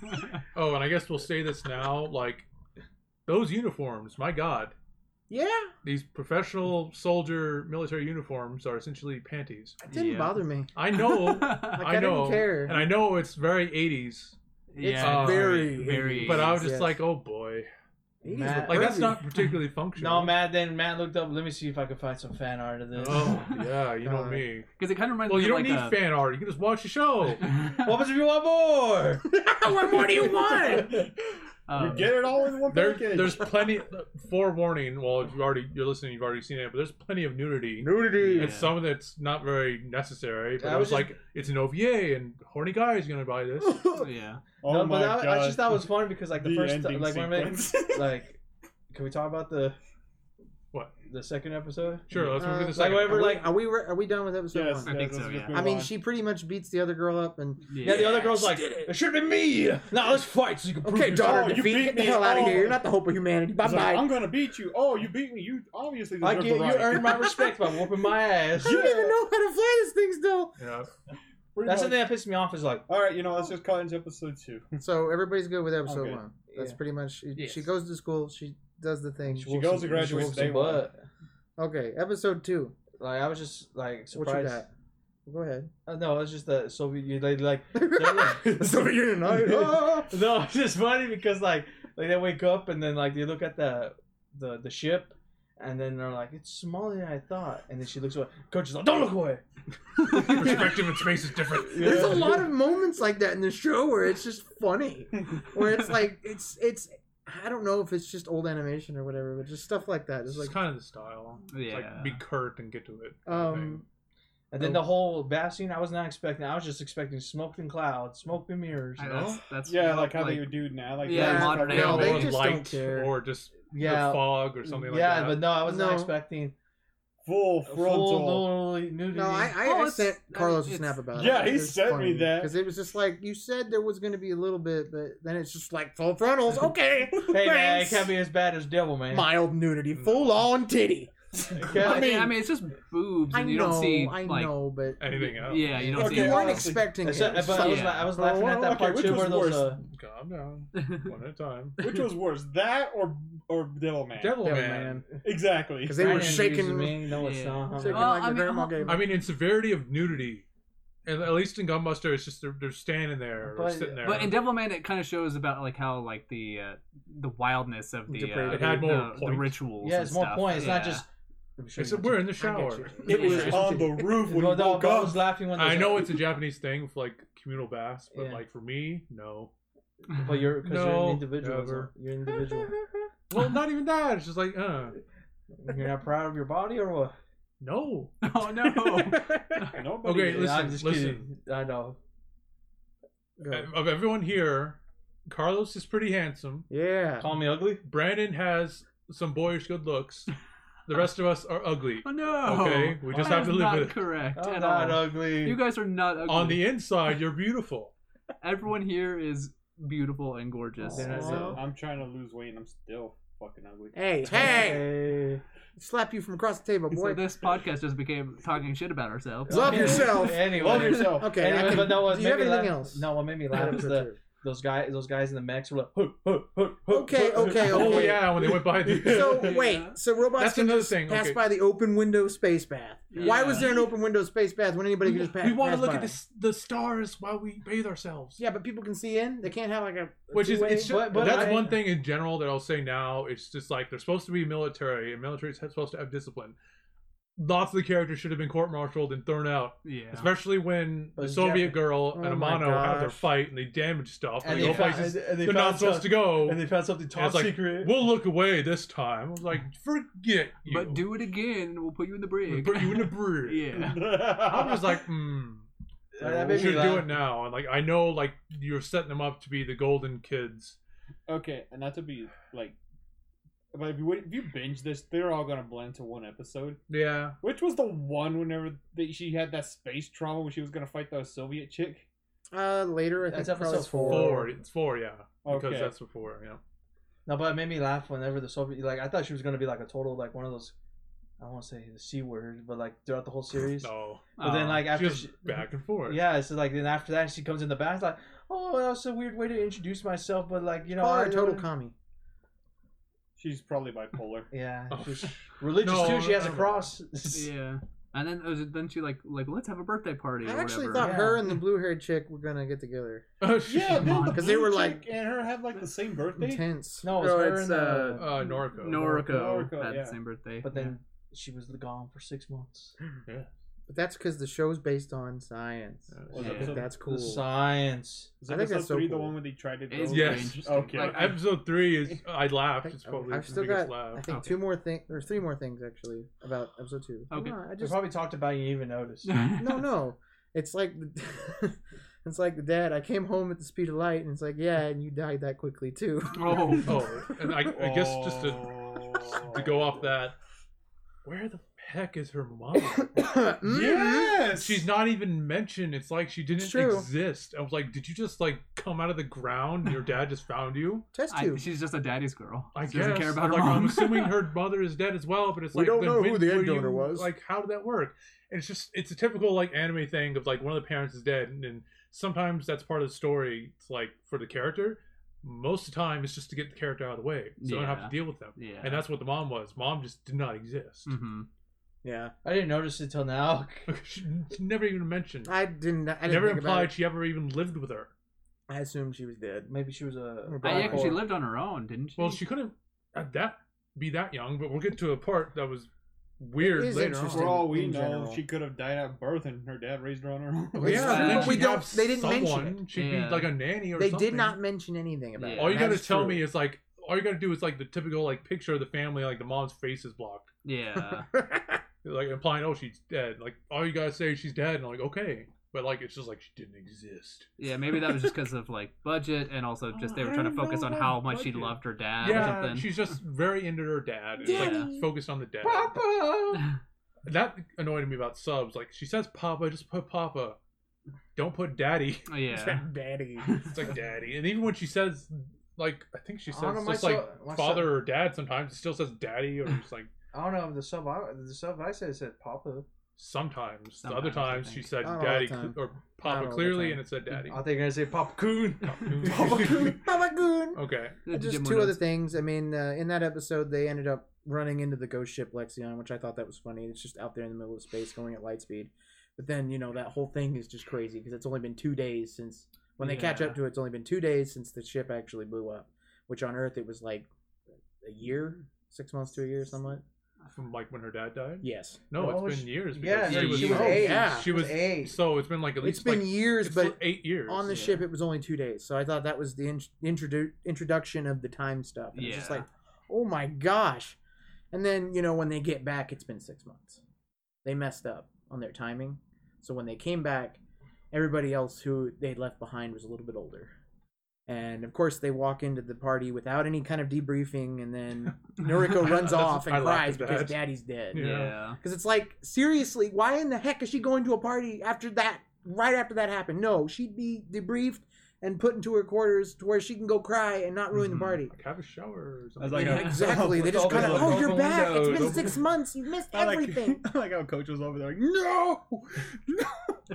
Oh, and I guess we'll say this now. Like those uniforms, my God, Yeah, these professional soldier military uniforms are essentially panties. it didn't Yeah. bother me. I know, Like, I I know, didn't care. and I know it's very eighties. yeah, very, very. But I was just Yes. like, oh boy, eighties Matt- were like that's pervy. not particularly functional. No, Matt. Then Matt looked up. Let me see if I can find some fan art of this. Oh yeah, you know Uh, me. Because it kind of reminds Well, me you of don't like need a... fan art. You can just watch the show. What was if you want more? What more do you want? um, You get it all in one There, package. there's plenty. Forewarning. Well, if you already you're listening, you've already seen it. But there's plenty of nudity. Nudity. And some of it's not very necessary. But I it was was just- like it's an O V A, and horny guy's gonna buy this. yeah. Oh no, my but that, god! I just thought it was funny because like the, The first ending like when they, sequence. like can we talk about the What? the second episode? Sure, let's move to Uh, the like second. whatever, Are we, like- are we re- are we done with episode Yes, one? I think yes, so, let's yeah. just move I mean, on. she pretty much beats the other girl up, and Yeah, the other girl's like, did it. it should have been me. Now let's fight so you can prove okay, yourself. daughter, Oh, you defeat, beat get the me. hell out of Oh. here. You're not the hope of humanity. Bye He's like, bye. I'm gonna beat you. Oh, you beat me. You obviously I deserve get, the you right. earned my respect by whooping my ass. I don't even know how to fly this thing still. Yeah. Pretty That's the much. thing that pissed me off is like, All right, you know, let's just cut into episode two. So everybody's good with episode Okay. one. That's Yeah. pretty much. She, Yes. she goes to school. She does the thing. she, She goes to whoops- she graduate whoops day some one. butt. Okay, episode two. Like I was just like What you surprised. got? Go ahead. Uh, no, it's just that Soviet you like like The Soviet Union. Ah! no, it's just funny because like like they wake up and then like they look at the the the ship and then they're like it's smaller than I thought and then she looks away. Coach is like don't look away. Perspective in space is different. There's a Yeah. lot of moments like that in the show where it's just funny. Where it's like it's it's I don't know if it's just old animation or whatever, but just stuff like that. It's It's like kind of the style. It's Yeah. like be curt and get to it. um And then the whole bath scene I was not expecting. I was just expecting smoke and clouds, smoke and mirrors. I- You that's, know? that's Yeah, like how they would do now. Like Yeah, those modern are- day. No, they or just light don't care. or just Yeah. the fog or something like yeah, that. but no, I was No. not expecting full full frontal. nudity. nudity. no, I, I, Oh, I it's- sent Carlos a it's- snap about Yeah, it. he It was sent me that. because it was just like you said there was going to be a little bit, but then it's just like full frontals. Okay, Hey man, it thanks. can't be as bad as Devil Man. Mild nudity, full on titty. Okay? I I mean, mean- I mean, it's just boobs, I and you know, don't see I like, know, but Anything else? yeah, you don't Okay, see. you weren't honestly, expecting it. Except- but I was, Yeah. la- I was Oh, laughing at that okay, part which too, was where those. worse? Uh, Calm down. One at a time. Which was worse, that or or Devilman? Devil Devil Man. Exactly. Because they were Brandon shaking, uses me. No, it's Yeah. not. shaking Well, like I your mean, grandma uh, gave. I mean, in severity of nudity, and at least in Gunbuster, it's just they're, they're standing there or But- sitting there. But in Devilman, it kind of shows about like how like the uh, the wildness of the uh, Depraved. It had the, more the point. rituals. Yeah, and it's more stuff. point. It's not Yeah. just. It's that we're in the I get shower. you. It was Yeah. on the roof when No, he no, woke but I up. was laughing when I there's- know it's a Japanese thing for like communal baths, but Yeah. like for me, no. But you're because you're No, an individual. never. You're an individual. Well, not even that. It's just like, uh, You're not proud of your body or what? no. Oh no! Nobody Okay, is. listen, I'm just listen. kidding. I know. Go. Of everyone here, Carlos is pretty handsome. Yeah. Call me ugly. Brandon has some boyish good looks. The rest of us are ugly. Oh no! Okay, we just That have to is live not with it. correct I'm at not all. ugly. You guys are not ugly. On the inside, you're beautiful. Everyone here is beautiful and gorgeous. Aw. So I'm trying to lose weight and I'm still fucking ugly. Hey, hey! Hey. Slap you from across the table, So boy. this podcast just became talking shit about ourselves. Love yourself. Anyway. Love yourself. Okay, I Anyway, can, but no, what do you have made me anything laugh, else? No, what made me laugh was the those guys, those guys in the mechs were like, huh, huh, huh, huh, Okay, huh, okay, huh. Oh okay. yeah, when they went by the. So Yeah. wait, so robots That's can another just thing, pass okay. by the open window space bath. Why Yeah. was there an open window space bath when anybody could just pass? we want to pass look by? at the, s- the stars while we bathe ourselves. Yeah, but people can see in. They can't have like a. a Which is two-way- it's just, But- but that's I- one thing in general that I'll say now. It's just like they're supposed to be military, and military is supposed to have discipline. Lots of the characters should have been court-martialed and thrown out, Yeah. especially when But the Soviet Jap- girl Oh and my Amano have their gosh. fight and they damage stuff. And And they they go found- places and they they're found not supposed some- to go. And they found something And top it's like, secret. we'll look away this time. I was like, forget you. But do it again, and we'll put you in the We'll brig. put you in the bridge. Yeah. I was like, hmm. That we made me should do laugh. it now. And like, I know, like you're setting them up to be the golden kids, Okay, and not to be like, but if you if you binge this, they're all gonna blend to one episode. Yeah. Which was the one whenever they, she had that space trauma when she was gonna fight the Soviet chick? Uh, later, I That's think probably episode four. Four. It's four, yeah. Because Okay. that's before, yeah. No, but it made me laugh whenever the Soviet, like, I thought she was gonna be like a total, like, one of those, I don't want to say the C word, but like throughout the whole series. No. But then, Oh. like, after Just she, back and forth. yeah, so like then after that she comes in the back, it's like, oh, that was a weird way to introduce myself, but like, you know, Call her I a total uh, commie. She's probably bipolar. yeah, Oh. she's religious No, too. She has a no. cross. Yeah. And then was it, then she like like let's have a birthday party. I or actually whatever. thought Yeah. her and the blue-haired chick were gonna get together. Oh, Yeah, Come then on. the 'Cause they blue were, chick like- and her have like the same birthday. Intense. No, it was No, her it's, and the, Uh, Noriko. Noriko, Noriko, had yeah. the same birthday. but then she was gone for six months. Yeah. But that's because the show's based on science. Was Yeah. I think episode, that's cool. The science. is I think episode that's so three the cool. one where they tried to It's go? Yes. very interesting. Okay. Uh, Like, I- episode three is I laughed. It's probably I've the still biggest got, laugh. I think, Okay. two more things, or three more things actually about episode two. Okay. No, I We just probably talked about it, you didn't even notice. no, no. It's like, the, it's like the dad. I came home at the speed of light, and it's like, yeah, and you died that quickly too. Oh. Oh, and I, I guess just to to go off that, where the heck is her mom? Yes. She's not even mentioned. It's like she didn't It's true. exist. I was like, did you just like come out of the ground and your dad just found you? Test I, tube. she's just a daddy's girl. I she guess. doesn't care about I'm her like, I'm mom. assuming her mother is dead as well, but it's We like don't then know who when the egg were you- donor was. Like, how did that work? And it's just it's a typical like anime thing of like one of the parents is dead, and, and sometimes that's part of the story. It's like for the character. Most of the time, it's just to get the character out of the way, so you don't have Yeah. to deal with them. Yeah. And that's what the mom was. Mom just did not exist. Mm-hmm. yeah, I didn't notice it till now. she never even mentioned. I didn't. I didn't never think about implied it. she ever even lived with her. I assumed she was dead. Maybe she was a. Or Uh, yeah, 'cause she Bipolar. lived on her own, didn't she? Well, she couldn't at that be that young, but we'll get to a part that was weird It is later interesting. For on. all we in know, general. she could have died at birth, and her dad raised her on her own. Well, It's yeah, true, and then but we she'd don't- have they didn't mention someone. She'd Yeah. be like a nanny or They something. did not mention anything about Yeah. it. All you and gotta that's tell true. me is like all you gotta do is like the typical like picture of the family, like the mom's face is blocked, yeah. like implying oh she's dead. Like all you gotta say is she's dead, and I'm like okay, but like it's just like she didn't exist. Yeah, maybe that was just because of like budget, and also just they were I trying to don't focus know on about how much she budget. loved her dad or yeah, something. she's just very into her dad. And, like Daddy. focused on the dad. Papa. That annoyed me about subs. Like she says Papa, just put Papa. Don't put Daddy. Oh, yeah. Daddy. It's like Daddy. And even when she says like I think she I says don't know, my just like sub- my father sub- or dad sometimes it still says Daddy or just like I don't know. The sub, I, the sub I said said Papa. sometimes. The Sometimes, other I times she think. said Not all Daddy the time. cl- or Not Papa all the clearly time. and it said Daddy. I think you're gonna say Papa Coon. Papa Goon. Papa Goon. Okay. The Just Digimon two other notes. things. I mean, uh, in that episode, they ended up running into the ghost ship Lexion, which I thought that was funny. It's just out there in the middle of space going at light speed. But then, you know, that whole thing is just crazy because it's only been two days since, when they catch Yeah. up to it, it's only been two days since the ship actually blew up. Which on Earth, it was like a year, six months to a year, somewhat. From like when her dad died? Yes. No, Oh, it's she- been years. Yeah, because yeah, she was, she was Oh, eight. yeah. She was eight. so it's been like at It's least been like, years, it's but eight years. on the yeah. ship, it was only two days. So I thought that was the in- introdu- introduction of the time stuff. And it's just Yeah. like, oh my gosh. And then, you know, when they get back, it's been six months. They messed up on their timing. So when they came back, everybody else who they'd left behind was a little bit older. And of course, they walk into the party without any kind of debriefing. And then Noriko runs That's- off I and laughed cries at because that. daddy's dead. Yeah. Yeah. Because it's like, seriously, why in the heck is she going to a party after that, right after that happened? No, she'd be debriefed and put into her quarters to where she can go cry and not ruin Mhm. the party. Like have a shower or I was something. like, Yeah, uh, exactly. They with just all kind of, those oh, open you're back. It's windows, been open- six months. You've missed I like, everything. I like how Coach was over there like, no, no.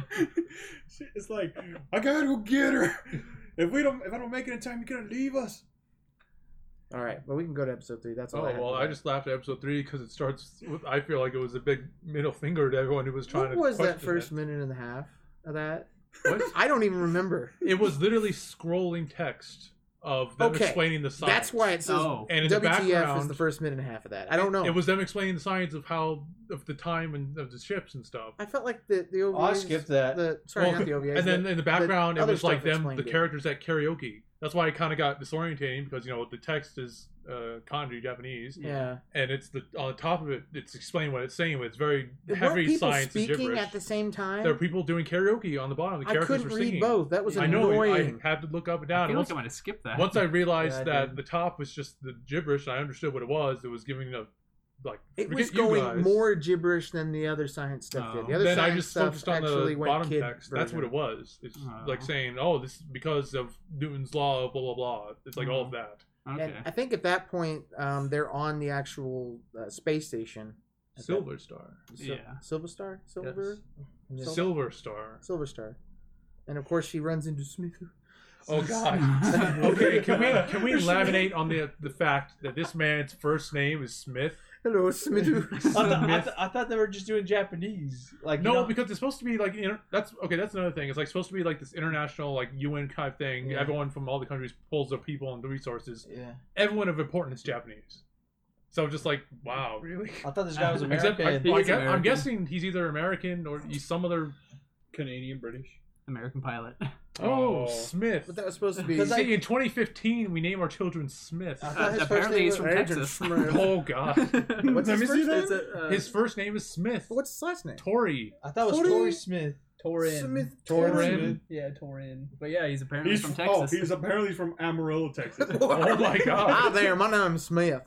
It's like, I gotta go get her. If we don't, if I don't make it in time, you're gonna leave us. All right, well, we can go to episode three. That's all Oh I have. well, for I that. just laughed at episode three because it starts with. I feel like it was a big middle finger to everyone who was trying What to. was that question first it. minute and a half of that? What? I don't even remember. It was literally scrolling text of them Okay, explaining the science. That's why it says Oh. And in the W T F is background, the first minute and a half of that. I don't know. It was them explaining the science of how of the time and of the ships and stuff. I felt like the the O V As. Oh, I skipped that. The sorry, Well, not the O V As. and then the- in the background, it other was like stuff them, explained the it. characters at karaoke. That's why it kind of got disorientating because you know the text is uh, kanji Japanese, Yeah. and it's the on the top of it, it's explaining what it's saying, but it's very Weren't heavy people science and speaking gibberish. at the same time? There are people doing karaoke on the bottom. The I characters couldn't were read singing. both. That was I know. annoying. I had to look up and I down. feel Once, like I'm gonna skip that. once I realized Yeah, I that did. the top was just the gibberish, and I understood what it was. It was giving a like. It forget was you going guys. more gibberish than the other science stuff Oh. did. The other Then I science just stuff focused on actually the went bottom kid text. That's what it version. was. It's Oh. like saying, "Oh, this is because of Newton's law." Blah blah blah. It's like all of that. Okay. And I think at that point, um, they're on the actual uh, space station. At Silver Star. that- Sil- Yeah. Silver Star? Silver? Yes. Sil- Silver Star. Silver Star. And of course, she runs into Smith. Oh God. Okay, can we can we laminate on the the fact that this man's first name is Smith? Hello, Smith. I, thought, I, th- I thought they were just doing Japanese. Like No, you know, because it's supposed to be like inter- that's okay. That's another thing. It's like supposed to be like this international like U N kind of thing. Yeah. Everyone from all the countries pulls their people and the resources. yeah. Everyone of importance is Japanese. So just like wow, really? I thought this guy was Except American. I, He well, I is guess, I'm American. guessing he's either American or he's some other. Canadian, British. American pilot. Oh, Oh. Smith. But that was supposed to be. Because See, in twenty fifteen, we named our children Smith. I thought his Uh, first apparently name he's was from Agent Texas. Smith. Oh God, What's Let his me see first that. name? uh, his first name is Smith. What's his last name? Tori. I thought it was Tori- Tori Smith. Torin. Smith Torin. Torin. Yeah, Torin. But yeah, he's apparently He's from Oh, Texas. he's apparently from Amarillo, Texas. Oh my God. Hi there, my name's Smith.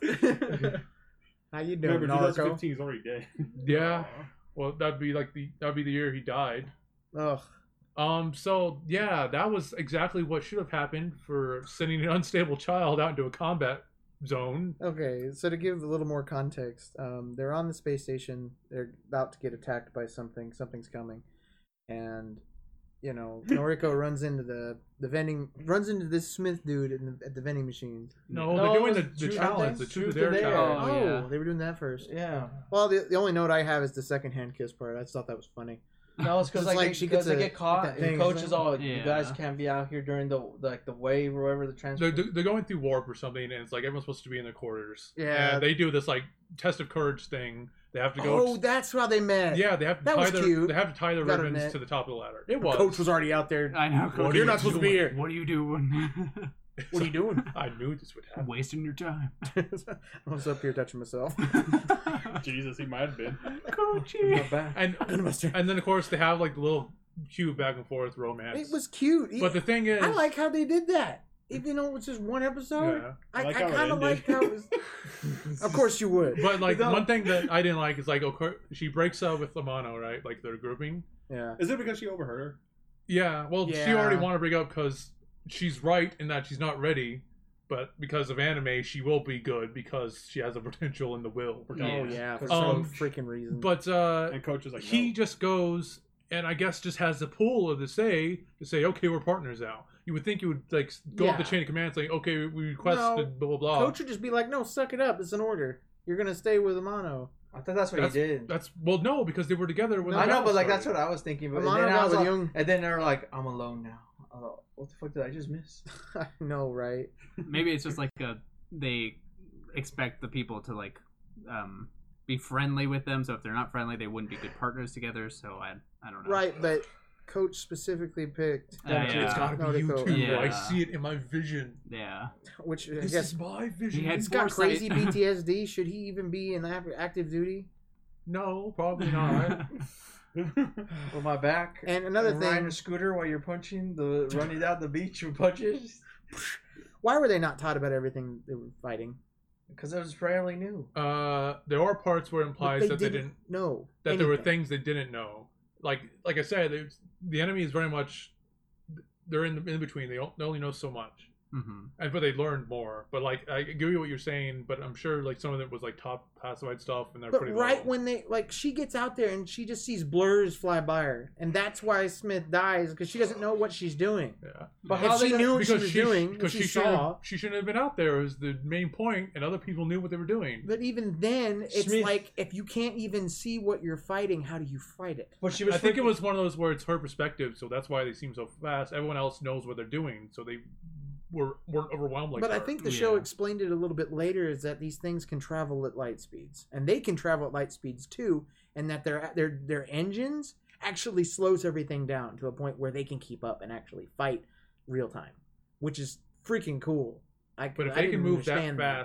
How you doing, Remember, Narco? twenty fifteen is already dead. Yeah. Well, that'd be like the that'd be the year he died. Ugh. Um. So yeah, that was exactly what should have happened for sending an unstable child out into a combat zone. Okay, so to give a little more context, um, they're on the space station. They're about to get attacked by something. Something's coming, and you know, Noriko runs into the the vending, runs into this Smith dude in the, at the vending machine. No, No, they're it doing was the, the Truth or challenge, Dare? the truth or Truth or dare Dare. challenge. Oh, yeah. they were doing that first. Yeah. Well, the, the only note I have is the second hand kiss part. I just thought that was funny. No, it's because It's like, like they, she because gets they a- get caught. that And the thing, coach isn't is it? all, you guys Yeah. can't be out here during the like the wave or whatever the transfer. They're, they're going through warp or something, and it's like everyone's supposed to be in their quarters. Yeah. And they do this like test of courage thing. They have to go. Oh, that's how they met. yeah, they have to that tie was their cute. they have to tie their Gotta ribbons admit. to the top of the ladder. It The was. coach was already out there. I know. What Coach. are You're you not supposed to be doing? here. What are you doing? What are you doing? I knew this would happen. Wasting your time. I was up here touching myself. Jesus, he might have been. Coachy. Not bad. And and then of course they have like the little cute back and forth romance. It was cute. But the thing is, I like how they did that. Even though it was just one episode, Yeah. I, I like I how it kind of ended. liked how it was. Of course you would. But like No. one thing that I didn't like is like okay, she breaks up with Amano, right? Like they're grouping. Yeah. Is it because she overheard her? Yeah. Well, she Yeah. already wanted to break up because she's right in that she's not ready. But because of anime, she will be good because she has a potential in the will. Oh Yeah. yeah, for Um, some freaking reason. But uh, And coach was like, he no. just goes and I guess just has the pull of the say to say, okay, we're partners now. You would think you would like go up the Yeah. chain of command saying, okay, we requested No. blah blah blah. Coach would just be like, "No, suck it up. It's an order. You're gonna stay with Amano." I thought that's what That's- he did. That's well, no, because they were together when No, the I know, battle but like that's started. what I was thinking. But Amano then I got was with like, young. and then they're like, I'm alone now. Oh, what the fuck did I just miss? I know, right? Maybe it's just like a, they expect the people to like um, be friendly with them. So if they're not friendly, they wouldn't be good partners together. So I I don't know. Right, but Coach specifically picked, Uh, yeah. It's gotta be you Noriko. two. Yeah. I see it in my vision. Yeah. which I This guess is my vision. He had he's got foresight. crazy B T S D. Should he even be in ac- active duty? No, probably not. With my back. And another riding thing, a scooter while you're punching the running down the beach with punches why were they not taught about everything they were fighting? because it was fairly new. uh, there are parts where it implies But that they didn't know that there were anything. things they didn't know. Like like I said, there's- the enemy is very much they're in the in between. They, don't, they only know so much, hmm and but they learned more. But like I agree with what you're saying, but I'm sure like some of it was like top classified stuff, and they're But pretty right low. when they like, she gets out there and she just sees blurs fly by her, and that's why Smith dies because she doesn't know what she's doing. Yeah. But If how she they knew what she Because was she, doing, because if she, she shouldn't saw. have, she shouldn't have been out there. Was the main point, and other people knew what they were doing. But even then, it's Smith- like if you can't even see what you're fighting, how do you fight it? But she was. I think it freaking- was one of those where it's her perspective, so that's why they seem so fast. Everyone else knows what they're doing, so they were weren't overwhelmed like but I her. think the show Yeah. explained it a little bit later is that these things can travel at light speeds, and they can travel at light speeds too, and that their their their engines actually slows everything down to a point where they can keep up and actually fight real time, which is freaking cool. I, But if I they can didn't move that understand fast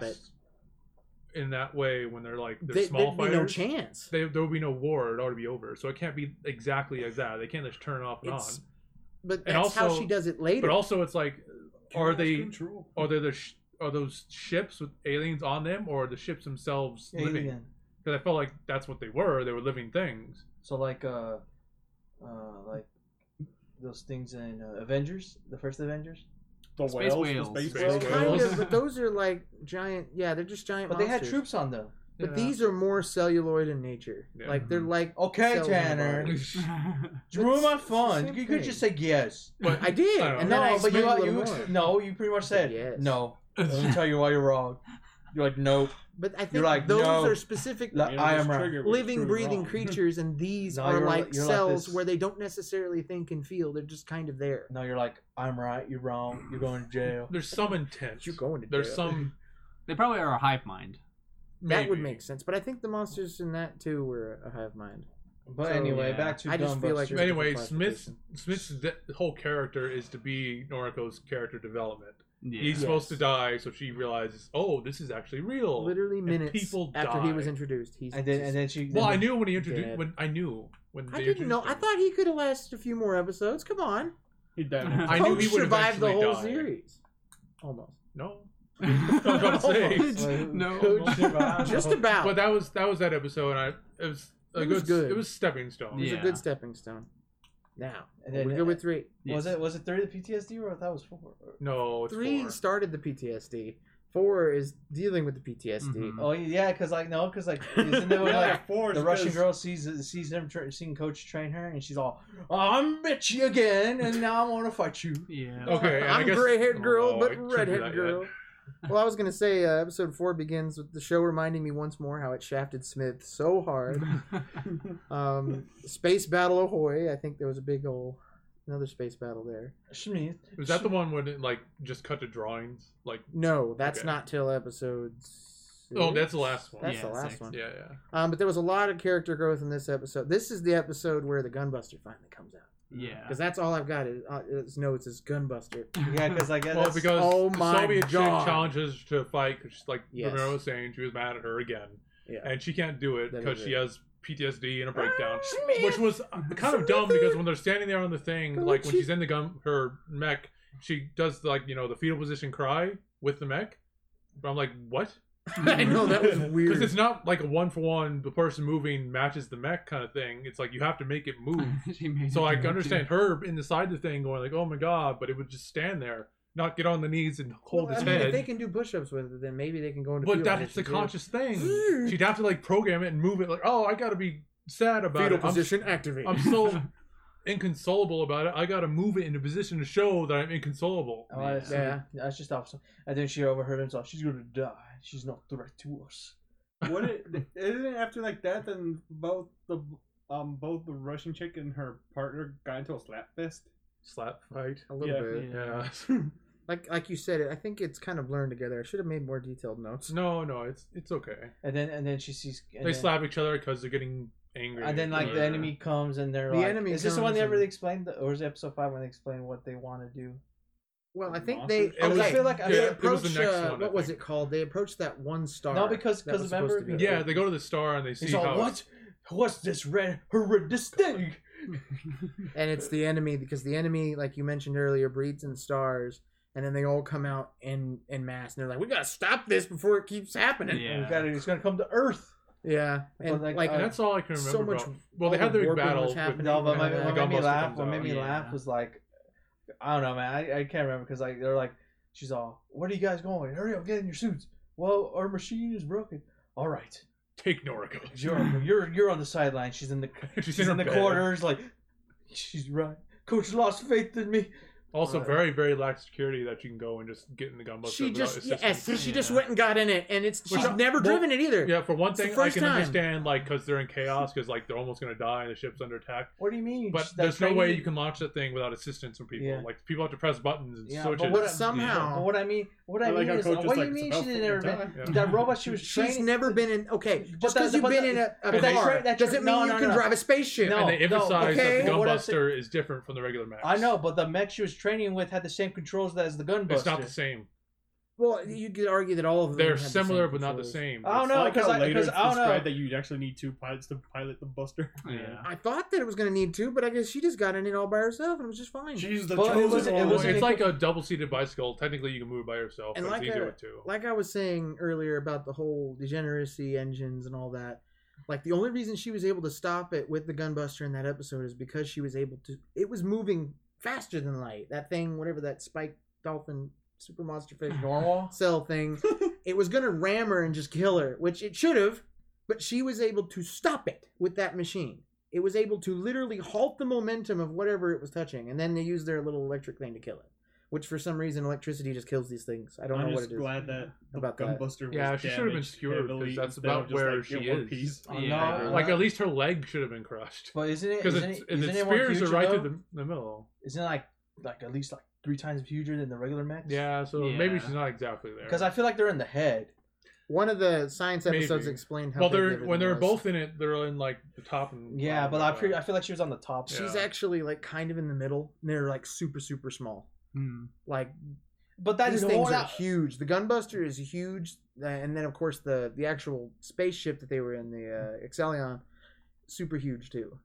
but in that way when they're like they're they, small there'd be no fighters, chance. they, there will be no war. It'd already be over. So it can't be exactly as that. They can't just turn it off and It's, on. but And that's how also- she does it later. But also, it's like, are Chaos they control. are they the sh- are those ships with aliens on them, or are the ships themselves living? Alien. Because I felt like that's what they were. They were living things. So like uh, uh, like those things in uh, Avengers, the first Avengers. The Space whales, whales. the space, Space whales. whales. kind of, but those are like giant. Yeah, they're just giant. But they had monsters. troops on them. But Yeah. these are more celluloid in nature. Yeah. Like they're like Okay, cells in the Tanner. body. You ruined my It's the fun. same You could thing. just say yes. But I did, I don't and know. then I No, but you explained a you little ex- more. no, you pretty much said Yes. no. Let me tell you why you're wrong. You're like nope. But I think You're like, those no. are specific La- You know, I this am right. trigger was living, truly breathing wrong. creatures, and these No, are you're like like- you're like cells this. where they don't necessarily think and feel. They're just kind of there. No, you're like I'm right. You're wrong. You're going to jail. there's some intent. You're going to There's jail. some. They probably are a hive mind. That would maybe. make sense. But I think the monsters in that too were a hive mind. But So, anyway, yeah. back to I just feel like Gunbusters. there's- Anyway, different Smith's classification. Smith's de- whole character is to be Noriko's character development. Yeah. He's Yes. supposed to die, so she realizes, oh, this is actually real. Literally And minutes people after he die. was introduced. He's and then just- and then she. Well, then I the- knew when he introduced. Dead. When I knew when I they didn't know. introduced I him. thought he could have lasted a few more episodes. Come on. He died. I knew Coach he would survived the eventually whole die. series. Almost. No, I was about to say. Well, No. Coach survived. Just about. But that was that was that episode. And I it was a It good, was good. It was stepping stone. It was Yeah. a good stepping stone. Now, And and then- we go with three. Was it was it three the P T S D or I thought it was four? No, it's Three four. started the P T S D. Four is dealing with the P T S D. Mhm. Oh yeah, because like no, because like isn't there Yeah, like four is the Russian because- girl sees sees him tra- seeing Coach train her and she's all I'm bitchy again and now I want to fight you. Yeah. Okay, and I I'm guess- gray-haired oh, girl, no, I but shouldn't do red-haired that girl. yet. Well, I was gonna say uh, episode four begins with the show reminding me once more how it shafted Smith so hard. Um, space battle ahoy! I think there was a big old another space battle there. Schmidt. Was that the one when it like just cut to drawings? Like, No, that's Okay. not till episode. oh, six? that's the last one. That's Yeah, the last six. one. Yeah, yeah. Um, but there was a lot of character growth in this episode. This is the episode where the Gunbuster finally comes out. Yeah. Because that's all I've got is, uh, is notes is Gunbuster. Yeah, because like Well, that's, because Oh the my Soviet God. chick challenges her to fight because, like Yes. Romero was saying, she was mad at her again, Yeah. and she can't do it That because is she it. has P T S D and a breakdown, Smith! which was kind of dumb because when they're standing there on the thing, Go like when she- she's in the gun, her mech, she does like you know the fetal position cry with the mech. But I'm like, what? I know that was Because weird. it's not like a one for one, the person moving matches the mech kind of thing. It's like you have to make it move. She made So it I do can it, understand too. her inside the thing going like, "Oh my god!" But it would just stand there, not get on the knees and hold Well, its I mean, head. if they can do push-ups with it, then maybe they can go into. But fetal that's the position, too. conscious thing. She'd have to like program it and move it. Like, oh, I gotta be sad about Fetal it. I'm- position activate. I'm, so inconsolable about it. I gotta move it in a position to show that I'm inconsolable. Oh, that's, Yeah. that's just awesome. And then she overheard him talk. She's gonna die. She's not a threat to us. What it, isn't it after like that? Then both the um both the Russian chick and her partner got into a slap fest. Slap fight. a little Yeah. bit. Yeah. Like like you said, I think it's kind of blurred together. I should have made more detailed notes. no, no, it's it's okay. And then and then she sees. And They then, slap each other because they're getting angry. And then like the Yeah. enemy comes and they're The like, enemy is this the one comes they ever and- explained, or is it episode five when they explain what they want to do? Well, I think Awesome. they. It was- okay, I feel like I they yeah, it was approach. the next uh, one, I what was think. it called? They approached that one star. No, because- that 'cause was supposed remember- to be Yeah, open. they go to the star and they see He's how all, what? What's this red horrendous thing? and it's the enemy because the enemy, like you mentioned earlier, breeds in stars, and then they all come out in in mass, and they're like, "We gotta stop this before it keeps happening." Yeah. We gotta, it's gonna come to Earth. Yeah, and But, like, like, And that's all I can remember. so much. about. Well, they all had the their big warping battle. was with- happening. No, but my, Yeah. what The made me Gunbuster laugh, comes what made out. me Yeah. laugh was like, I don't know, man. I, I can't remember because like they're like, she's all, "Where are you guys going? Hurry up, get in your suits." Well, our machine is broken. All right, Take Noriko. you're you're you're on the sideline. She's in the She's, she's in, in her the bed. corners. Like, she's right. Coach lost faith in me. Also, Uh, very, very lax security that you can go and just get in the gunbuster. She without just assistance. yes, she just Yeah. went and got in it, and it's Which she's I- never well, driven it either. Yeah, for one It's the thing, I first can time. understand like because they're in chaos because like they're almost gonna die and the ship's under attack. What do you mean? But That there's no way training- you can launch that thing without assistance from people. Yeah. Like people have to press buttons and Yeah, switches. but what- But somehow, But what I mean, what I, I like mean how is, Coach what is do like, you mean "It's she about didn't ever fucking been? time." That robot she was she's training. never been in. Okay, But just that- because you've but been that- in a, a but that car tra- that doesn't tra- mean no, you no, can no. drive a spaceship. No. and they emphasize okay. that the But what I'm saying- gunbuster is different from the regular mech. I know, but the mech she was training with had the same controls as the Gunbuster. It's not the same. Well, you could argue that all of them They're had the similar, same but not the controls. same. I don't It's know, like 'cause how I- later 'cause it's I don't know. described that you'd actually need two pilots to pilot the Buster. Yeah. I thought that it was going to need two, but I guess she just got in it all by herself, and it was just fine. She's the But it chosen wasn't- it one. Well, wasn't it's any- like a double-seated bicycle. Technically, you can move by yourself, And but like it's easier a- with two. Like I was saying earlier about the whole degeneracy engines and all that, like the only reason she was able to stop it with the Gunbuster in that episode is because she was able to. It was moving faster than light. That thing, whatever that spiked dolphin super monster fish Normal. cell thing, it was gonna ram her and just kill her, which it should have. But she was able to stop it with that machine. It was able to literally halt the momentum of whatever it was touching, and then they used their little electric thing to kill it. Which for some reason electricity just kills these things. I don't I'm know what just it is. glad that the about that. Gunbuster was Yeah, she should have been damaged skewered, 'cause heavily that's instead of about just, where like, she in one is. piece. Oh, Yeah. no, Like that- at least her leg should have been crushed But isn't it? because Isn't it's it? and the Isn't it more spears huge, are right though? through the, the middle. Isn't it like like at least like three times huger than the regular mechs? Yeah, so Yeah. maybe she's not exactly there. Because I feel like they're in the head. One of the science episodes Maybe. explained how well, big they're everything when they're was. both in it, they're in like the top and Yeah, bottom but I like pre- that. I feel like she was on the top. Yeah. She's actually like kind of in the middle. And they're like super super small. Hmm. Like But that these is things more are huge. The Gunbuster is huge, uh, and then of course the the actual spaceship that they were in, the uh, Excellion, super huge too.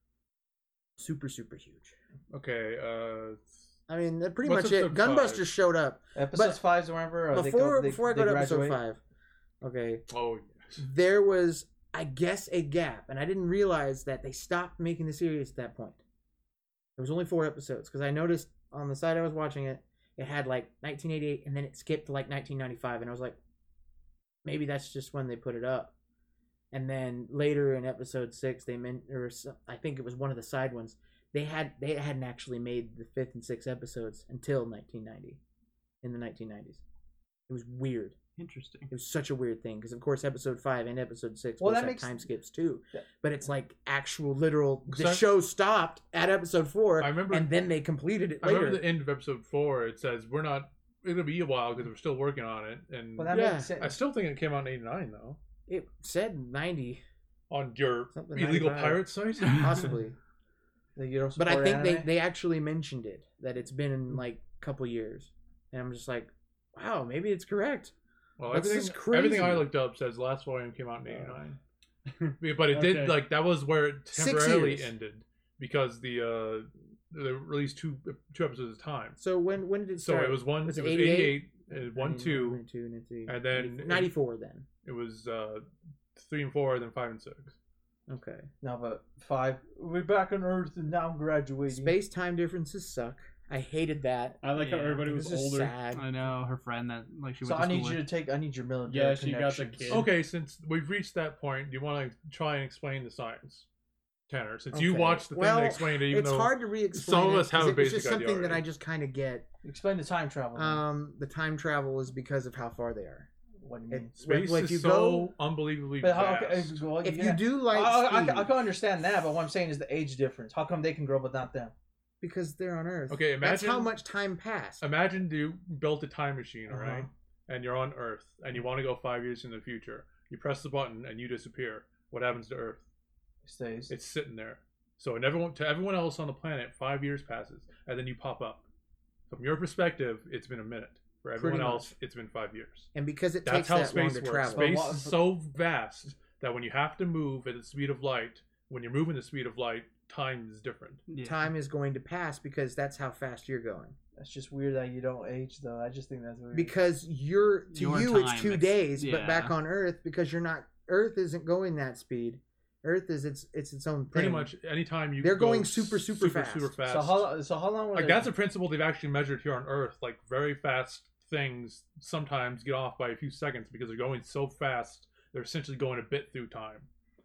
Super super huge. Okay, uh, I mean, that's pretty What's much it. episode Gunbuster five? showed up. Episodes But five, whenever uh, they Before go, they, before I they go to episode graduate. five, okay, oh yes. there was, I guess, a gap, and I didn't realize that they stopped making the series at that point. There was only four episodes because I noticed on the side I was watching it, it had like nineteen eighty-eight, and then it skipped to like nineteen ninety-five, and I was like, maybe that's just when they put it up. And then later in episode six, they meant, or so- I think it was one of the side ones. They had they hadn't actually made the fifth and sixth episodes until nineteen ninety, in the nineteen nineties. It was weird. Interesting. It was such a weird thing because, of course, episode five and episode six Well, both that have makes- time skips too. Yeah. But it's like actual literal. The So I- show stopped at episode four, I remember- and then they completed it I later. remember the end of episode four. It says we're not. It'll be a while because we're still working on it, and Well, that Yeah. makes sense. I still think it came out in eighty-nine though. It said ninety, On your Something illegal ninety-five. pirate site. possibly. Like, you don't But I support think they, anime? they actually mentioned it that it's been in like a couple years, and I'm just like, wow, maybe it's correct. Well, That's everything, just crazy. everything I looked up says last volume came out in eighty-nine. But it did Okay. like that was where it Six temporarily years. ended because the uh they released two two episodes at a time. So when when did it So start? it was one. Was it it was eighty-eight? eighty-eight, uh, one, two. ninety-two, ninety-three, and then- ninety-four. Then It was uh three and four, then five and six. okay. No, but five. We're back on Earth and now I'm graduating. Space time differences suck. I hated that. I like how Yeah. everybody It was was just older. sad. I know her friend that like she So went to I need school you to with. take. I need your military. Yeah, she got the connections. kid. Okay, since we've reached that point, do you want to try and explain the science, Tanner? Since you Okay. watched the thing Well, that explained it, even It's though hard to re-explain. some of it, us have 'cause a it was basic just idea something that I already. just kind of get. Explain the time travel. then. Um, the time travel is because of how far they are. what do you it- mean? space well, if is you so go- unbunbelievably But how, vast. okay, well, If yeah. you do like I, I, I, speed, I can understand that, but what I'm saying is the age difference. How come they can grow but not them? because they're on Earth. Okay, That's how imagine- much time passed. Imagine you built a time machine, all Uh-huh. right, and you're on Earth, and you want to go five years in the future. You press the button, and you disappear. What happens to Earth? It stays. It's sitting there. So, and everyone, to everyone else on the planet, five years passes, and then you pop up. From your perspective, it's been a minute. For everyone Pretty else, it's been five years. and because it That's takes how that long space to works. travel. Space But what- is so vast that when you have to move at the speed of light, when you're moving the speed of light, time is different. Yeah. Time is going to pass because that's how fast you're going. That's just weird that you don't age, though. I just think that's weird. Because you're to Your you time, it's two it's- days, but yeah. back on Earth because you're not. Earth isn't going that speed. Earth is its it's its own thing. Pretty much anytime you They're go going super, super fast. super fast. so how so how long? Were like they, that's a principle they've actually measured here on Earth. Like very fast things sometimes get off by a few seconds because they're going so fast. They're essentially going a bit through time.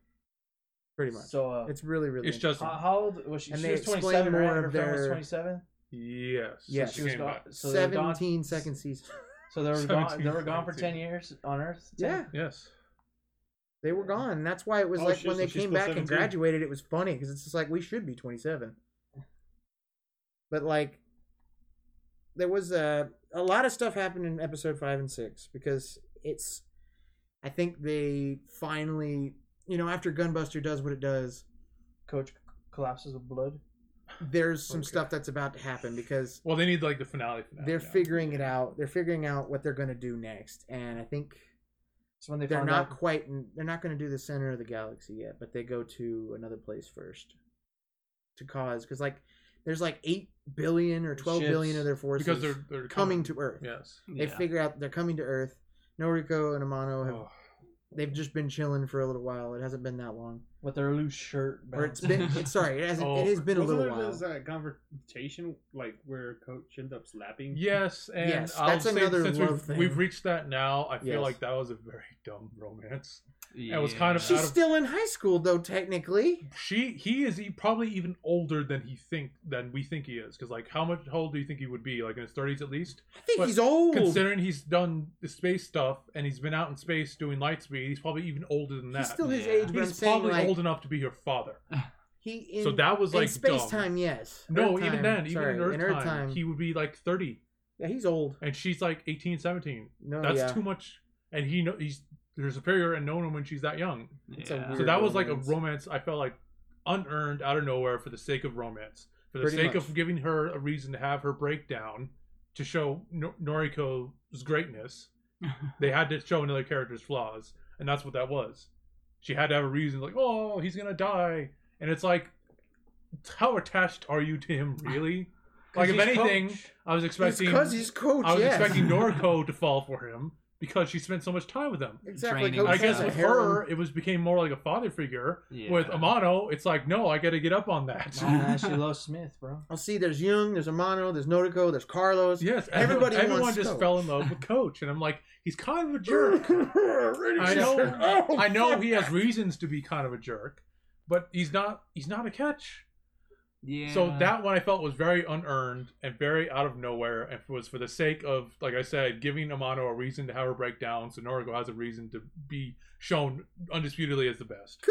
pretty much. So uh, It's really really. It's just how, how old was she? And she they was explain twenty-seven, more right? of Her friend was their- twenty-seven. yes. Yes. So She she was came gone. back. So they were gone. seventeen second season. So they were gone. They seventeen, were gone for ten seventeen. years on Earth. Yeah, Yes. they were gone. That's why it was Oh, like shit, when so they she's came still back and seventeen. graduated, it was funny because it's just like we should be twenty-seven. But like, there was a a lot of stuff happened in episode five and six because it's. I think they finally, you know, after Gunbuster does what it does, Coach collapses with blood. there's some Okay. stuff that's about to happen because Well, they need like the finale. finale they're now. figuring it out. They're figuring out what they're going to do next, and I think So when they they're found not out, quite. In, they're not going to do the center of the galaxy yet, but they go to another place first to cause because like there's like eight billion or twelve billion Ships. of their forces because they're they're coming to Earth. Yes. They Yeah. figure out they're coming to Earth. Noriko and Amano have Oh. they've just been chilling for a little while. It hasn't been that long, with their loose shirt, or it's been. It's sorry, it hasn't. It has been a Wasn't little there while. this uh, confrontation like where Coach ends up slapping? Yes, and Yes, I'll that's say another since love we've, thing. we've reached that now, I feel Yes. like that was a very dumb romance. Yeah. It was kind of She's out of- still in high school though, technically. She he is e- probably even older than he think than we think he is because like how much how old do you think he would be like in his thirties at least? I think But he's old. Considering he's done the space stuff and he's been out in space doing light speed, he's probably even older than that. He's still his Yeah. age, but I'm He's saying probably like old enough to be your father. he. In, So that was in like space dumb. time, yes. No, Earth even time, then, even sorry, in Earth, in Earth time, time, he would be like thirty, yeah, he's old. and she's like eighteen, seventeen. No, That's yeah. too much, and he know he's they're superior and known him when she's that young. It's a Yeah. weird So that was like romance. a romance I felt like unearned out of nowhere for the sake of romance, for the Pretty sake much. of giving her a reason to have her breakdown to show Nor- Noriko's greatness. They had to show another character's flaws, and that's what that was. She had to have a reason, like, oh, he's gonna die, and it's like, how attached are you to him, really? Like, if he's anything, Coach. I was expecting, because he's coach. I was yes. expecting Noriko to fall for him because she spent so much time with him. exactly. training Coach I and guess has a with harem. her, it was became more like a father figure. Yeah. With Amano, it's like, no, I got to get up on that. Nah, she loves Smith, bro. I'll see. There's Jung. There's Amano. There's Noriko. There's Carlos. Yes, Everybody everyone, everyone wants just Coach. fell in love with Coach, and I'm like, he's kind of a jerk. I know, Oh, I know he has reasons to be kind of a jerk, but he's not. He's not a catch. Yeah. So that one I felt was very unearned and very out of nowhere, and was for the sake of, like I said, giving Amano a reason to have her break down, so Noriko has a reason to be shown undisputedly as the best.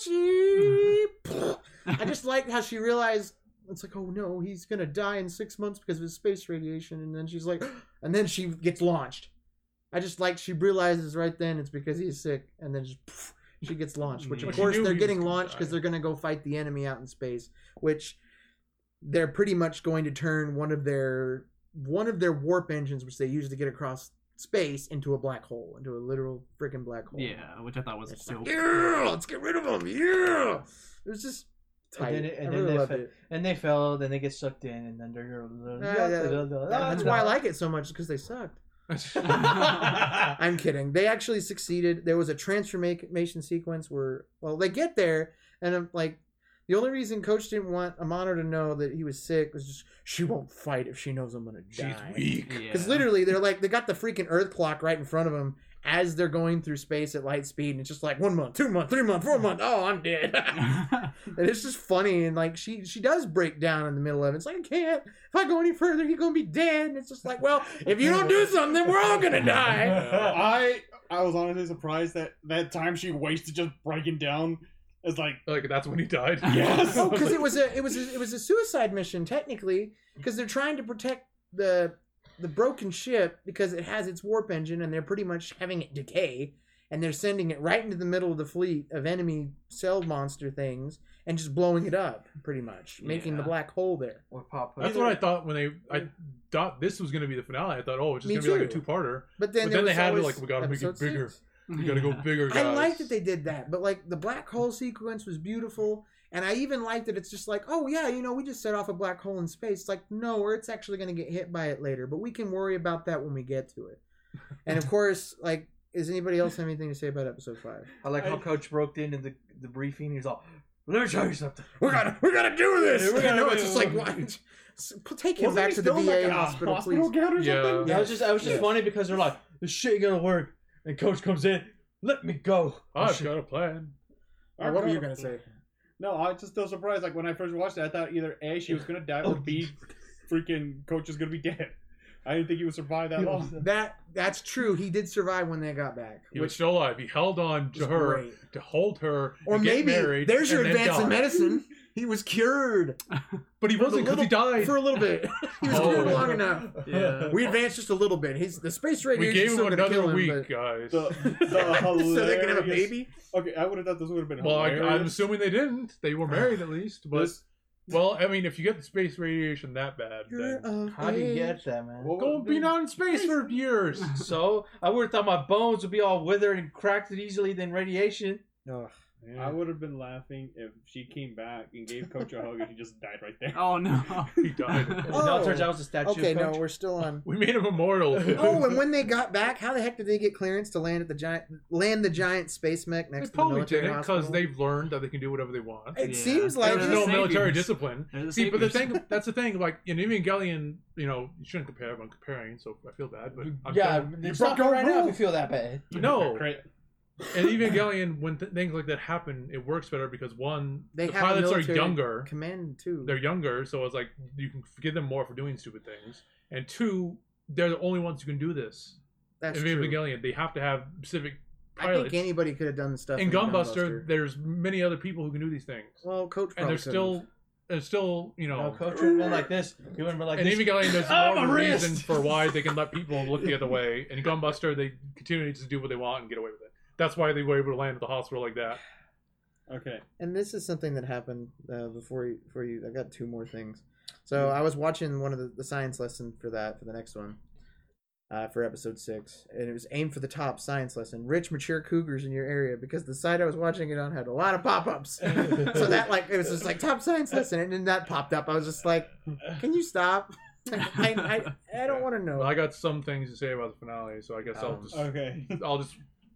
Coachy. I just like how she realized it's like, oh no, he's gonna die in six months because of his space radiation, and then she's like, and then she gets launched. I just like she realizes right then it's because he's sick, and then just poof, she gets launched. Which But of she course knew they're he was getting gonna launched because die. they're gonna go fight the enemy out in space, which they're pretty much going to turn one of their one of their warp engines, which they use to get across space, into a black hole, into a literal freaking black hole. Yeah, which I thought was It's so. like, yeah, let's get rid of him. Yeah, it was just tight. And then, it, and I then really they loved fe- it. and they fell, then they get sucked in, and then they're. Yeah, yeah. That's why I like it so much, because they sucked. I'm kidding. They actually succeeded. There was a transformation sequence where, well, they get there, and I'm like, the only reason Coach didn't want Amano to know that he was sick was just she won't fight if she knows I'm gonna She's die. weak. Because literally, they're like, they got the freaking Earth clock right in front of them as they're going through space at light speed, and it's just like one month, two month, three month, four month. Oh, I'm dead. And it's just funny, and like she she does break down in the middle of it. It's like, I can't. If I go any further, you're gonna be dead. And it's just like, well, if you don't do something, then we're all gonna die. I I was honestly surprised that that time she wasted just breaking down. It's like, Like that's when he died. Yes. Oh, because it was a it was a, it was a suicide mission technically, because they're trying to protect the the broken ship because it has its warp engine, and they're pretty much having it decay, and they're sending it right into the middle of the fleet of enemy cell monster things and just blowing it up, pretty much making the Yeah. black hole there. Or pop. That's what I thought when they. I thought this was going to be the finale. I thought, oh, it's just Me going to be like a too. two-parter. But then, But there then they was had to, always like, we gotta make it episode bigger. six. We got to go bigger, guys. I like that they did that, but like the black hole sequence was beautiful, and I even liked that it's just like, oh yeah, you know, we just set off a black hole in space. It's like, no, Earth's actually going to get hit by it later, but we can worry about that when we get to it. And of course, like, does anybody else have anything to say about episode five? I like how I- Coach broke in in the the briefing. He's all, "Let me tell you something. We gotta, we gotta do this. Yeah, we We gotta know do it's just it. like, what? Take him wasn't back he to the still V A in, like, a hospital, hospital please. gown or Yeah. something? That was just, that was just Yeah. funny because they're like, "This shit ain't gonna work," and Coach comes in, "Let me go." I've got a plan. Or what were you gonna say? No, I was just still surprised. Like when I first watched it, I thought either A, she was gonna die, or B, freaking Coach is gonna be dead. I didn't think he would survive that long. That that's true. He did survive when they got back, He was which still alive. He held on to was her great. to hold her, Or and get maybe married, there's your and then advance in die. medicine. He was cured But he For a wasn't because he little- died. for a little bit. He was Oh. cured long enough. Yeah. We advanced just a little bit. He's the space We radiation gave him still gonna another kill him, week, but- guys. The, the so they can have a hilarious- baby. Okay, I would have thought this would have been well, I, hilarious. I'm assuming they didn't. They were married at least. But This, Well, I mean, if you get the space radiation that bad, You're then of How do you age. get that, man? What go would be be- out in space for years. So I would have thought my bones would be all withered and cracked easily than radiation. Ugh. I would have been laughing if she came back and gave Coach a hug and he just died right there. Oh no. He died. Oh. No, it turns out it was a statue. Okay, of no, Coach. we're still on. We made him immortal. Oh, and when they got back, how the heck did they get clearance to land at the giant land the giant space mech They next to the probably military didn't because hospital? they've learned that they can do whatever they want. It Yeah. seems like There's They're no the military saviors. discipline. They're the See, but the saviors. thing, that's the thing. Like in Evangelion, you know, you shouldn't compare. But I'm comparing, so I feel bad. But I'm Yeah, telling- it's broke not your right now if rule. you feel that bad. no. Cra- In Evangelion, when th- things like that happen, it works better because one, they the have a pilots are military younger. command too. They're younger, so it's like you can forgive them more for doing stupid things. And two, they're the only ones who can do this. That's in true. Evangelion, they have to have specific I pilots. think anybody could have done the stuff in Gunbuster, there's many other people who can do these things, Well, Coach and probably there's still, there's still, you know, No, Coach would have been like this. He would have been like in this. Evangelion, there's Ah, more of my a wrist! reason for why they can let people look the other way. In Gunbuster, they continue to just do what they want and get away with it. That's why they were able to land at the hospital like that. okay. And this is something that happened uh, before you. Before you, I got two more things. So I was watching one of the, the science lesson for that for the next one, uh, for episode six, and it was aimed for the top science lesson: rich, mature cougars in your area, because the site I was watching it on had a lot of pop-ups. So that like it was just like top science lesson, and then that popped up. I was just like, "Can you stop? I I, I don't want to know." Well, I got some things to say about the finale, so I guess I'll Um, just Okay. I'll just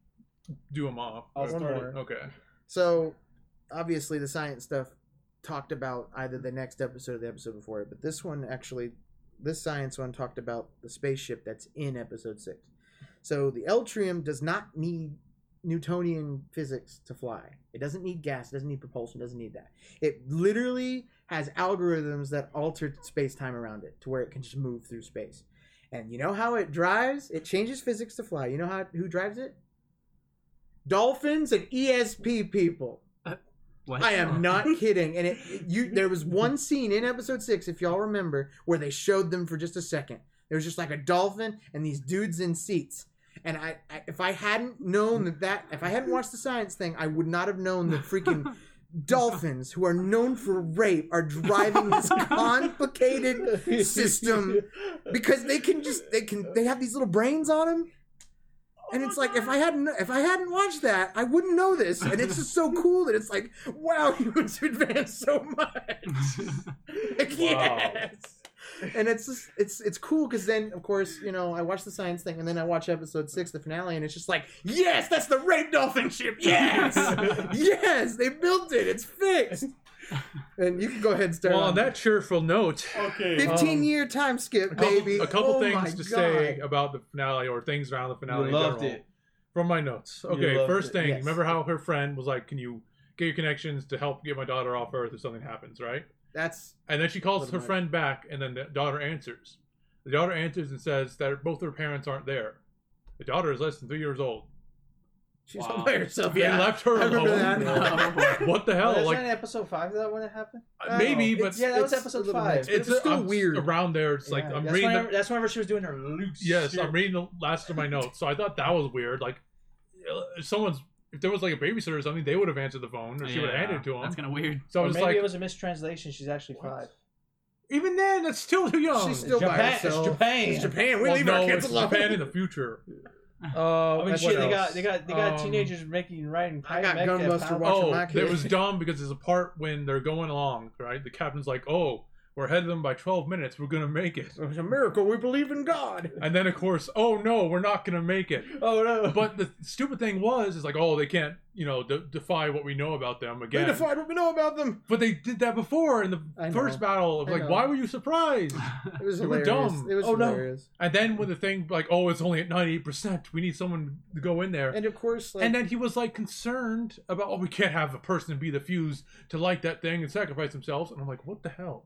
do them off. I'll One start more. it. Okay. So, obviously, the science stuff talked about either the next episode or the episode before it, but this one actually, this science one talked about the spaceship that's in episode six. So, the Eltrium does not need Newtonian physics to fly. It doesn't need gas, it doesn't need propulsion, it doesn't need that. It literally has algorithms that alter space time around it to where it can just move through space. And you know how it drives? It changes physics to fly. You know how who drives it? Dolphins and E S P people. What? I am not kidding. And it, it- you there was one scene in episode six, if y'all remember, where they showed them for just a second. There was just like a dolphin and these dudes in seats. And I, I if I hadn't known that, that if I hadn't watched the science thing, I would not have known that freaking dolphins, who are known for rape, are driving this complicated system because they can just they can they have these little brains on them. And it's like if I hadn't if I hadn't watched that, I wouldn't know this. And it's just so cool that it's like, wow, humans advanced so much. Like, yes. And it's just it's it's cool because then of course, you know, I watch the science thing and then I watch episode six, the finale, and it's just like, yes, that's the rape dolphin ship. Yes, yes, they built it. It's fixed. And you can go ahead and start. Well, on on that cheerful note, Okay. fifteen um, year time skip, a couple, baby. a couple Oh my things to God. say about the finale or things around the finale. You in loved general. it. From my notes. Okay, loved first it, thing, yes. remember how her friend was like, "Can you get your connections to help get my daughter off Earth if something happens?" Right? That's And then she calls Pretty her much. friend back, and then the daughter answers. The daughter answers and says that both her parents aren't there. The daughter is less than three years old. she's Wow. all by herself. They Yeah, left her I remember alone. that. What the Oh, hell? that's Like not in episode five that when it happened. maybe, Oh, but it's- Yeah, that was it's episode a little five. mixed, but it's, it's still I'm- weird. around there. It's like Yeah, I'm That's reading. whenever, The, that's whenever she was doing her loose. yes, shit. I'm reading the last of my notes. So I thought that was weird. Like if someone's if there was like a babysitter or something, they would have answered the phone or she would have handed it to him. That's kind of weird. So I Or was maybe like, it was a mistranslation. She's actually five. even then, that's still too young. She's still by Japan. herself. It's Japan. It's Japan. We well, leave no, our kids it's alone. Japan in the future. Oh, I mean, What shit. They else? got, they got, they got Um, teenagers making riding. I got mech- Gunbuster power- watching Oh, my it kid. was dumb because there's a part when they're going along, right? The captain's like, "Oh, we're ahead of them by twelve minutes. We're gonna make it." It was a miracle. We believe in God. And then, of course, oh no, we're not gonna make it. Oh no! But the stupid thing was, is like, oh, they can't, you know, de- defy what we know about them They again. defied what we know about them. But they did that before in the I know. first battle. Of I like, know. why were you surprised? It was You were hilarious. dumb. It was Oh, no. hilarious. And then when the thing like, oh, it's only at ninety-eight percent. We need someone to go in there. And of course, like, And then he was like concerned about, oh, we can't have a person be the fuse to light that thing and sacrifice themselves. And I'm like, what the hell?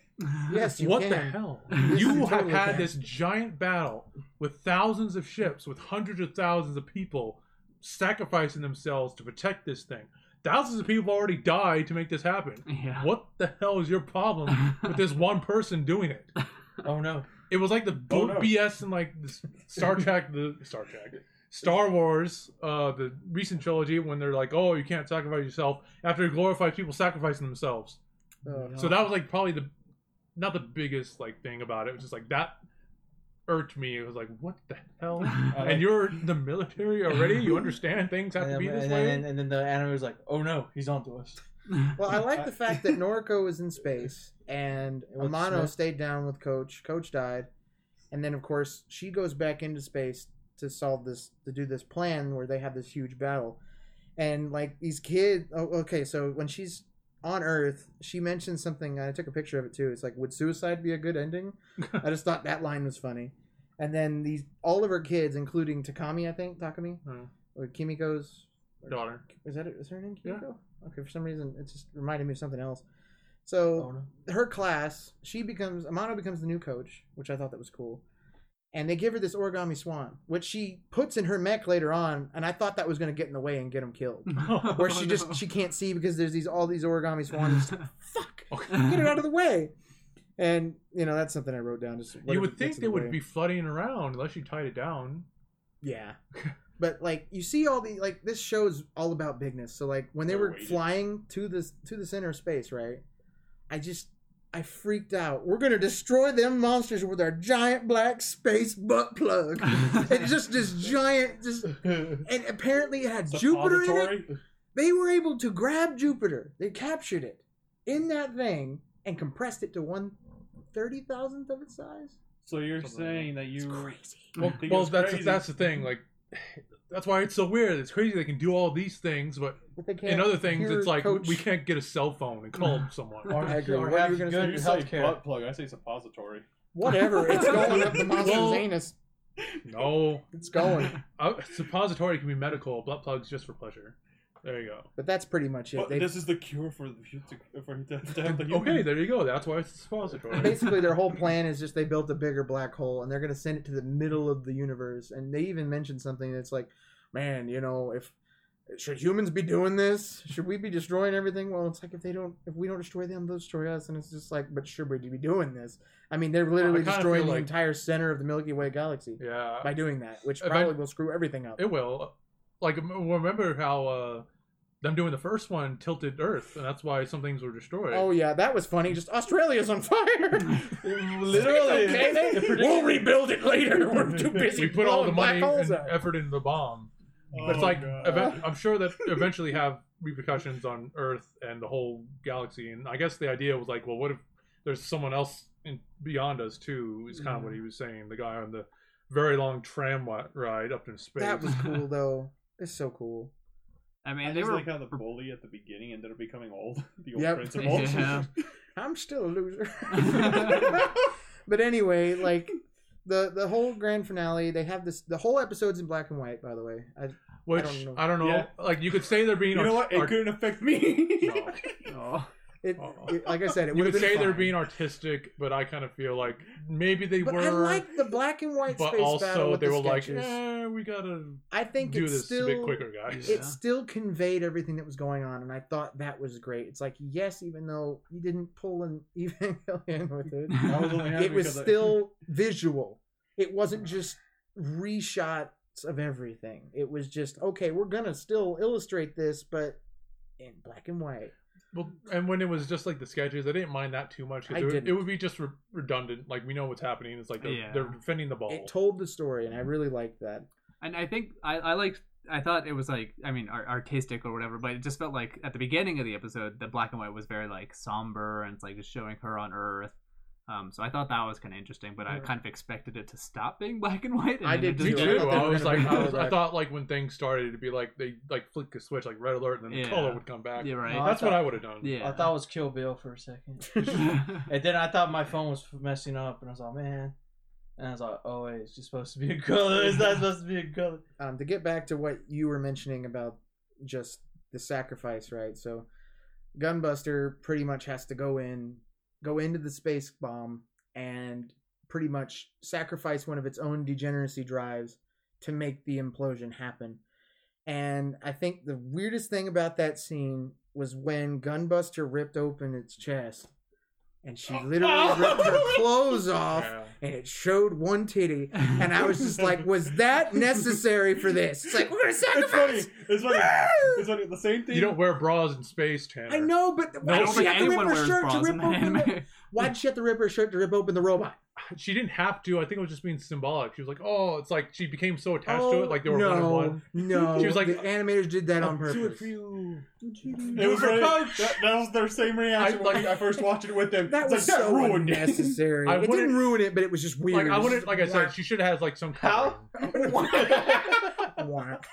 yes, you what can. the hell? Yes, You you have totally had can. this giant battle with thousands of ships, with hundreds of thousands of people sacrificing themselves to protect this thing. Thousands of people already died to make this happen. Yeah. What the hell is your problem with this one person doing it? Oh no! It was like the Oh, boat no. B S in like the Star Trek, the Star Trek, Star Wars, uh, the recent trilogy when they're like, oh, you can't sacrifice yourself after glorified people sacrificing themselves. Oh. So that was like probably the not the biggest like thing about it. It was just like that irked me. It was like, what the hell? And you're in the military already? You understand things have and to be then, this and way? Then, and then the anime was like, oh no, he's onto us. Well, I like the fact that Noriko was in space and With Amano Smith. stayed down with Coach. Coach died, and then of course she goes back into space to solve this, to do this plan where they have this huge battle, and like these kids. Oh, okay, so when she's on Earth, she mentioned something. I took a picture of it too. It's like, would suicide be a good ending? I just thought that line was funny. And then these all of her kids, including Takami, I think Takami, Hmm. or Kimiko's Daughter. is that it? Is her name Yeah. Kimiko? Okay, for some reason it just reminded me of something else. So Oh, no. her class, she becomes Amano becomes the new coach, which I thought that was cool. And they give her this origami swan, which she puts in her mech later on, and I thought that was going to get in the way and get him killed. Where she just she can't see because there's these all these origami swans. Fuck, get it out of the way. And you know that's something I wrote down. Just You would whatever gets think in they the would way. be flooding around unless you tied it down. Yeah. But like you see all the like this show's all about bigness. So like when they They're were waiting. flying to this to the center of space, right? I just I freaked out. We're gonna destroy them monsters with our giant black space butt plug. And just this giant just and apparently it had Jupiter in it. Suppository? They were able to grab Jupiter. They captured it in that thing and compressed it to one thirty thousandth of its size. So you're Something saying that It's you crazy. Well, think well it's that's crazy. that's the thing. Like, that's why it's so weird. It's crazy they can do all these things, but But they can't in other things, hear it's like Coach- we can't get a cell phone and call someone. Or, I agree. or What are have you gonna good you say healthcare. butt plug. I say suppository. Whatever. It's going up the monster's Well- anus. No, It's going. uh, suppository can be medical. Blood plugs just for pleasure. There you go. But that's pretty much it. But They, this is the cure for the future for to, to have the human. Okay, there you go. That's why it's suppository. basically, their whole plan is just they built a bigger black hole and they're going to send it to the middle of the universe. And they even mentioned something that's like, man, you know, if should humans be doing this? Should we be destroying everything? Well, it's like if they don't, if we don't destroy them, they'll destroy us. And it's just like, but should we be doing this? I mean, they're literally kinda destroying feel the like- entire center of the Milky Way galaxy Yeah, by doing that, which Event- probably will screw everything up. it will. Like, remember how uh, them doing the first one tilted Earth, and that's why some things were destroyed. Oh yeah, that was funny. Just Australia's on fire. Literally. okay, they, The prediction- we'll rebuild it later. We're too busy. we put all the blowing black money holes and out. effort into the bomb. Oh, But it's like, God. event- I'm sure that eventually have repercussions on Earth and the whole galaxy. And I guess the idea was like, well, what if there's someone else in, beyond us too? Is kind of what he was saying. The guy on the very long tram wi- ride up in space. That was cool though. It's so cool. I mean, I they just were like how the bully at the beginning ended up becoming old. The old Yep. principal. Yeah. I'm still a loser. But anyway, like the the whole grand finale, they have this. The whole episode's in black and white, by the way. I, Which I I don't don't know. know. Yeah. Like you could say they're being. You know art- what? It art- couldn't affect me. No. Oh. it, Oh. it- like I said, it You would could say they're fine. being artistic, but I kind of feel like maybe they But were. I like the black and white but space battle also with they the were like, sketches. eh, we gotta I think do it's this still a bit quicker, guys. it Yeah. still conveyed everything that was going on, and I thought that was great. It's like yes, even though you didn't pull an Evangelion with it, I was only happy it was because I- still visual. It wasn't just reshots of everything. It was just okay. We're gonna still illustrate this, but in black and white. Well, and when it was just like the sketches, I didn't mind that too much. 'cause I it, would, didn't. it would be just re- redundant. Like we know what's happening. It's like they're, Yeah. they're defending the ball. It told the story, and I really liked that. And I think I, I liked. I thought it was like, I mean, art- artistic or whatever, but it just felt like at the beginning of the episode, the black and white was very like somber and it's like just showing her on Earth. Um, so I thought that was kind of interesting, but I kind of expected it to stop being black and white. And I then did it Me just- too. I too. thought they I were was gonna like, bring I, was, color I back. thought like when things started, it'd be like they like flick a switch, like red alert, and then the Yeah. color would come back. Yeah, right. No, That's I what thought- I would have done. Yeah. I thought it was Kill Bill for a second. And then I thought my phone was messing up, and I was like, man. And I was like, oh, wait, it's just supposed to be a color. It's not supposed to be a color. Um, to get back to what you were mentioning about just the sacrifice, right? So, Gunbuster pretty much has to go in, go into the space bomb, and pretty much sacrifice one of its own degeneracy drives to make the implosion happen. And I think the weirdest thing about that scene was when Gunbuster ripped open its chest, and she literally ripped her clothes off. Yeah. and it showed one titty, and I was just like, was that necessary for this? It's like, we're gonna It's funny. sacrifice. It's funny. It's funny. The same thing. You don't wear bras in space, Tanner. I know, but why I did don't she think have to rip anyone her wears shirt to bras rip in the open the, anime. why did she have to rip her shirt to rip open the robot? She didn't have to. I think it was just being symbolic. She was like, oh, it's like she became so attached to it, like they were no, one on one. No, She was like, the animators did that on I'll do it purpose. for you. It was funny. That, that was their same reaction I- when like- I first watched it with them. That It's was like, that so ruined it. unnecessary. I It wouldn't- didn't ruin it, but it was just weird. Like I It was wouldn't, just like I said, whack, she should have had like some How? covering. whack.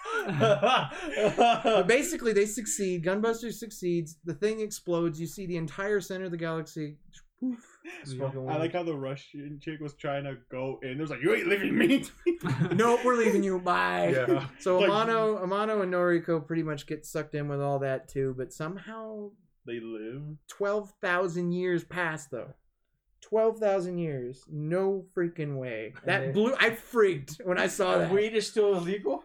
But basically, they succeed. Gunbuster succeeds. The thing explodes. You see the entire center of the galaxy. Poof. Smoking I like how the Russian chick was trying to go in. There's like, you ain't leaving me. Nope, we're leaving you. Bye. Yeah. So Like- Amano, Amano and Noriko pretty much get sucked in with all that too, but somehow They live. twelve thousand years pass though. twelve thousand years. No freaking way. That they- blew. I freaked when I saw that. Weed is still illegal.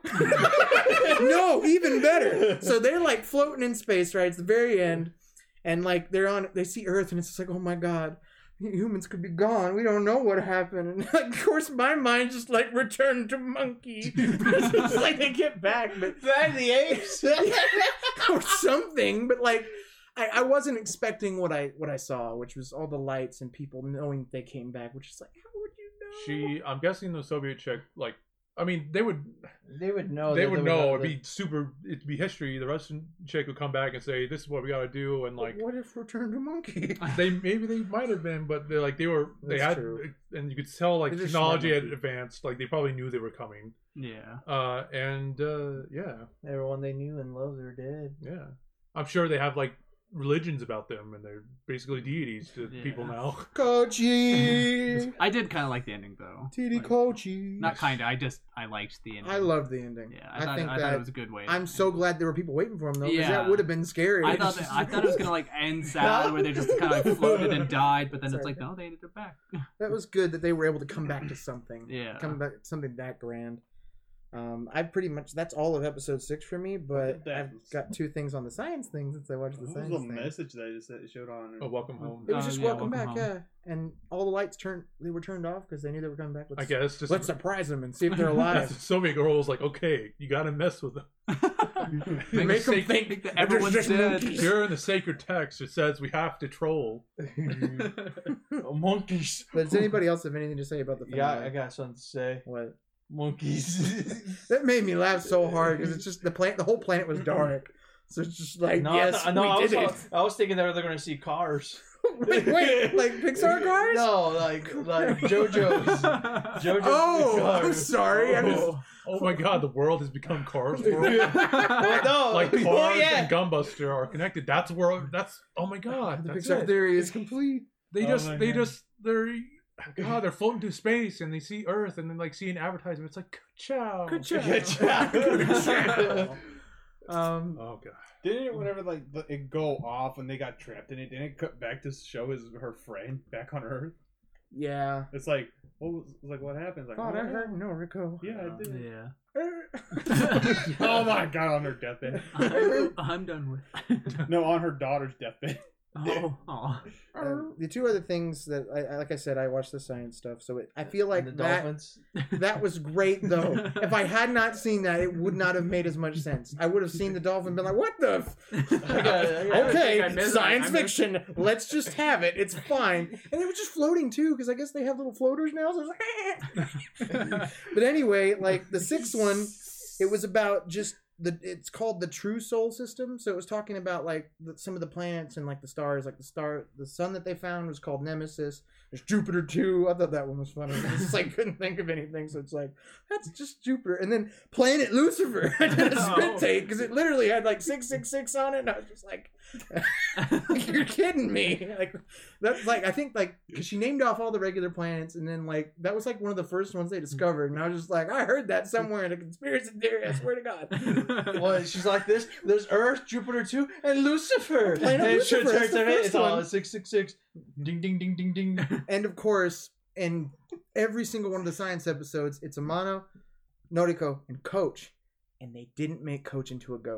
No, even better. So they're like floating in space, right? It's the very end. And like they're on, they see Earth, and it's just like, oh my god, humans could be gone. We don't know what happened. And like, of course, my mind just like returned to monkey. It's just like they get back, but That the apes. or something. But like, I, I wasn't expecting what I what I saw, which was all the lights and people knowing they came back, which is like, how would you know? She, I'm guessing the Soviet chick, like, I mean, they would, They would know. they that would know. It'd that- be super. It'd be history. The Russian chick would come back and say, "This is what we got to do," and like, But what if return to monkey? they maybe they might have been, but they're like they were. They That's had, true. and you could tell like They're just technology smart had monkey. advanced. Like they probably knew they were coming. Yeah. Uh, and uh, yeah, Everyone they knew and loved are dead. yeah. I'm sure they have like religions about them, and they're basically deities to Yeah. people now. Kochi, I did kind of like the ending though. T D Like, Kochi. Not kind of. I just I liked the ending. I loved the ending. Yeah, I, I, thought, think I that thought it was a good way. to I'm end so it. glad there were people waiting for him though, because Yeah. that would have been scary. I It's thought that, just- I thought it was gonna like end sad, where they just kind of like floated and died, but then it's Sorry. like no, they ended it back. that was good that they were able to come back to something. Yeah. come back to something that grand. Um, I pretty much that's all of episode six for me, but That I've was- got two things on the science thing since I watched the What science was the thing. message that it said- it showed on? Oh, welcome home. It was Oh, just yeah, welcome, welcome back, home. yeah. And all the lights turned, they were turned off because they knew they were coming back. Let's, I guess just let's surprise them and see if they're the alive. Soviet girl was like, okay, you got to mess with them. Make Make them them think think that they're everyone's just dead. monkeys. Here in the sacred text, it says we have to troll. Monkeys. But does anybody else have anything to say about the Yeah, finale? I got something to say. What? Monkeys. That made me laugh so hard because it's just the planet. The whole planet was dark, so it's just like no, yes, I, no, I we was, did it. I was thinking they were going to see cars. wait, wait, like Pixar cars? No, like like JoJo's. JoJo's Oh, cars. I'm sorry. I'm just, Oh, oh my god, the world has become Cars world. Well, no, Like Cars oh, yeah. and Gunbuster are connected. That's where that's oh my god. the That's Pixar it. theory is complete. They Oh just my they God. just they're God, they're floating through space and they see Earth and then like see an advertisement. It's like ka-chow. Good job. Good job. Good job. Um, Oh god. Didn't it, whenever like the, it go off and they got trapped in it, didn't it cut back to show his her friend back on Earth? yeah. It's like what was it's like what happens? Like God, oh, I heard Noriko. Yeah, I did. Yeah. Oh my god, on her deathbed. I'm, I'm done with. No, on her daughter's deathbed. Oh, oh. Um, the two other things that I, I like I said, I watched the science stuff, so it, I feel like And the that dolphins. that was great though. If I had not seen that, it would not have made as much sense. I would have seen the dolphin and been like, "What the? F- I got it, I got it. okay, I missed it. science I missed fiction. Let's just have it. It's fine." And they were just floating too, because I guess they have little floaters now. So it's like, but anyway, like the sixth one, it was about just the. It's called the True Soul System. So it was talking about like the, some of the planets and like the stars, like the star, the sun that they found was called Nemesis. There's Jupiter too. I thought that one was funny. I just like couldn't think of anything, so it's like that's just Jupiter. And then planet Lucifer. I did a spit Oh. take because it literally had like six six six on it, and I was just like, "You're kidding me!" Like that's like I think like because she named off all the regular planets, and then like that was like one of the first ones they discovered, and I was just like, I heard that somewhere in a conspiracy theory. I swear to God. Well, she's like this. There's Earth, Jupiter too, and Lucifer. Planet And it Lucifer, turns that's the out first it's all one. six six six. Ding ding ding ding ding. And of course, in every single one of the science episodes, it's Amano, Noriko, and Coach. And they didn't make Coach into a ghost.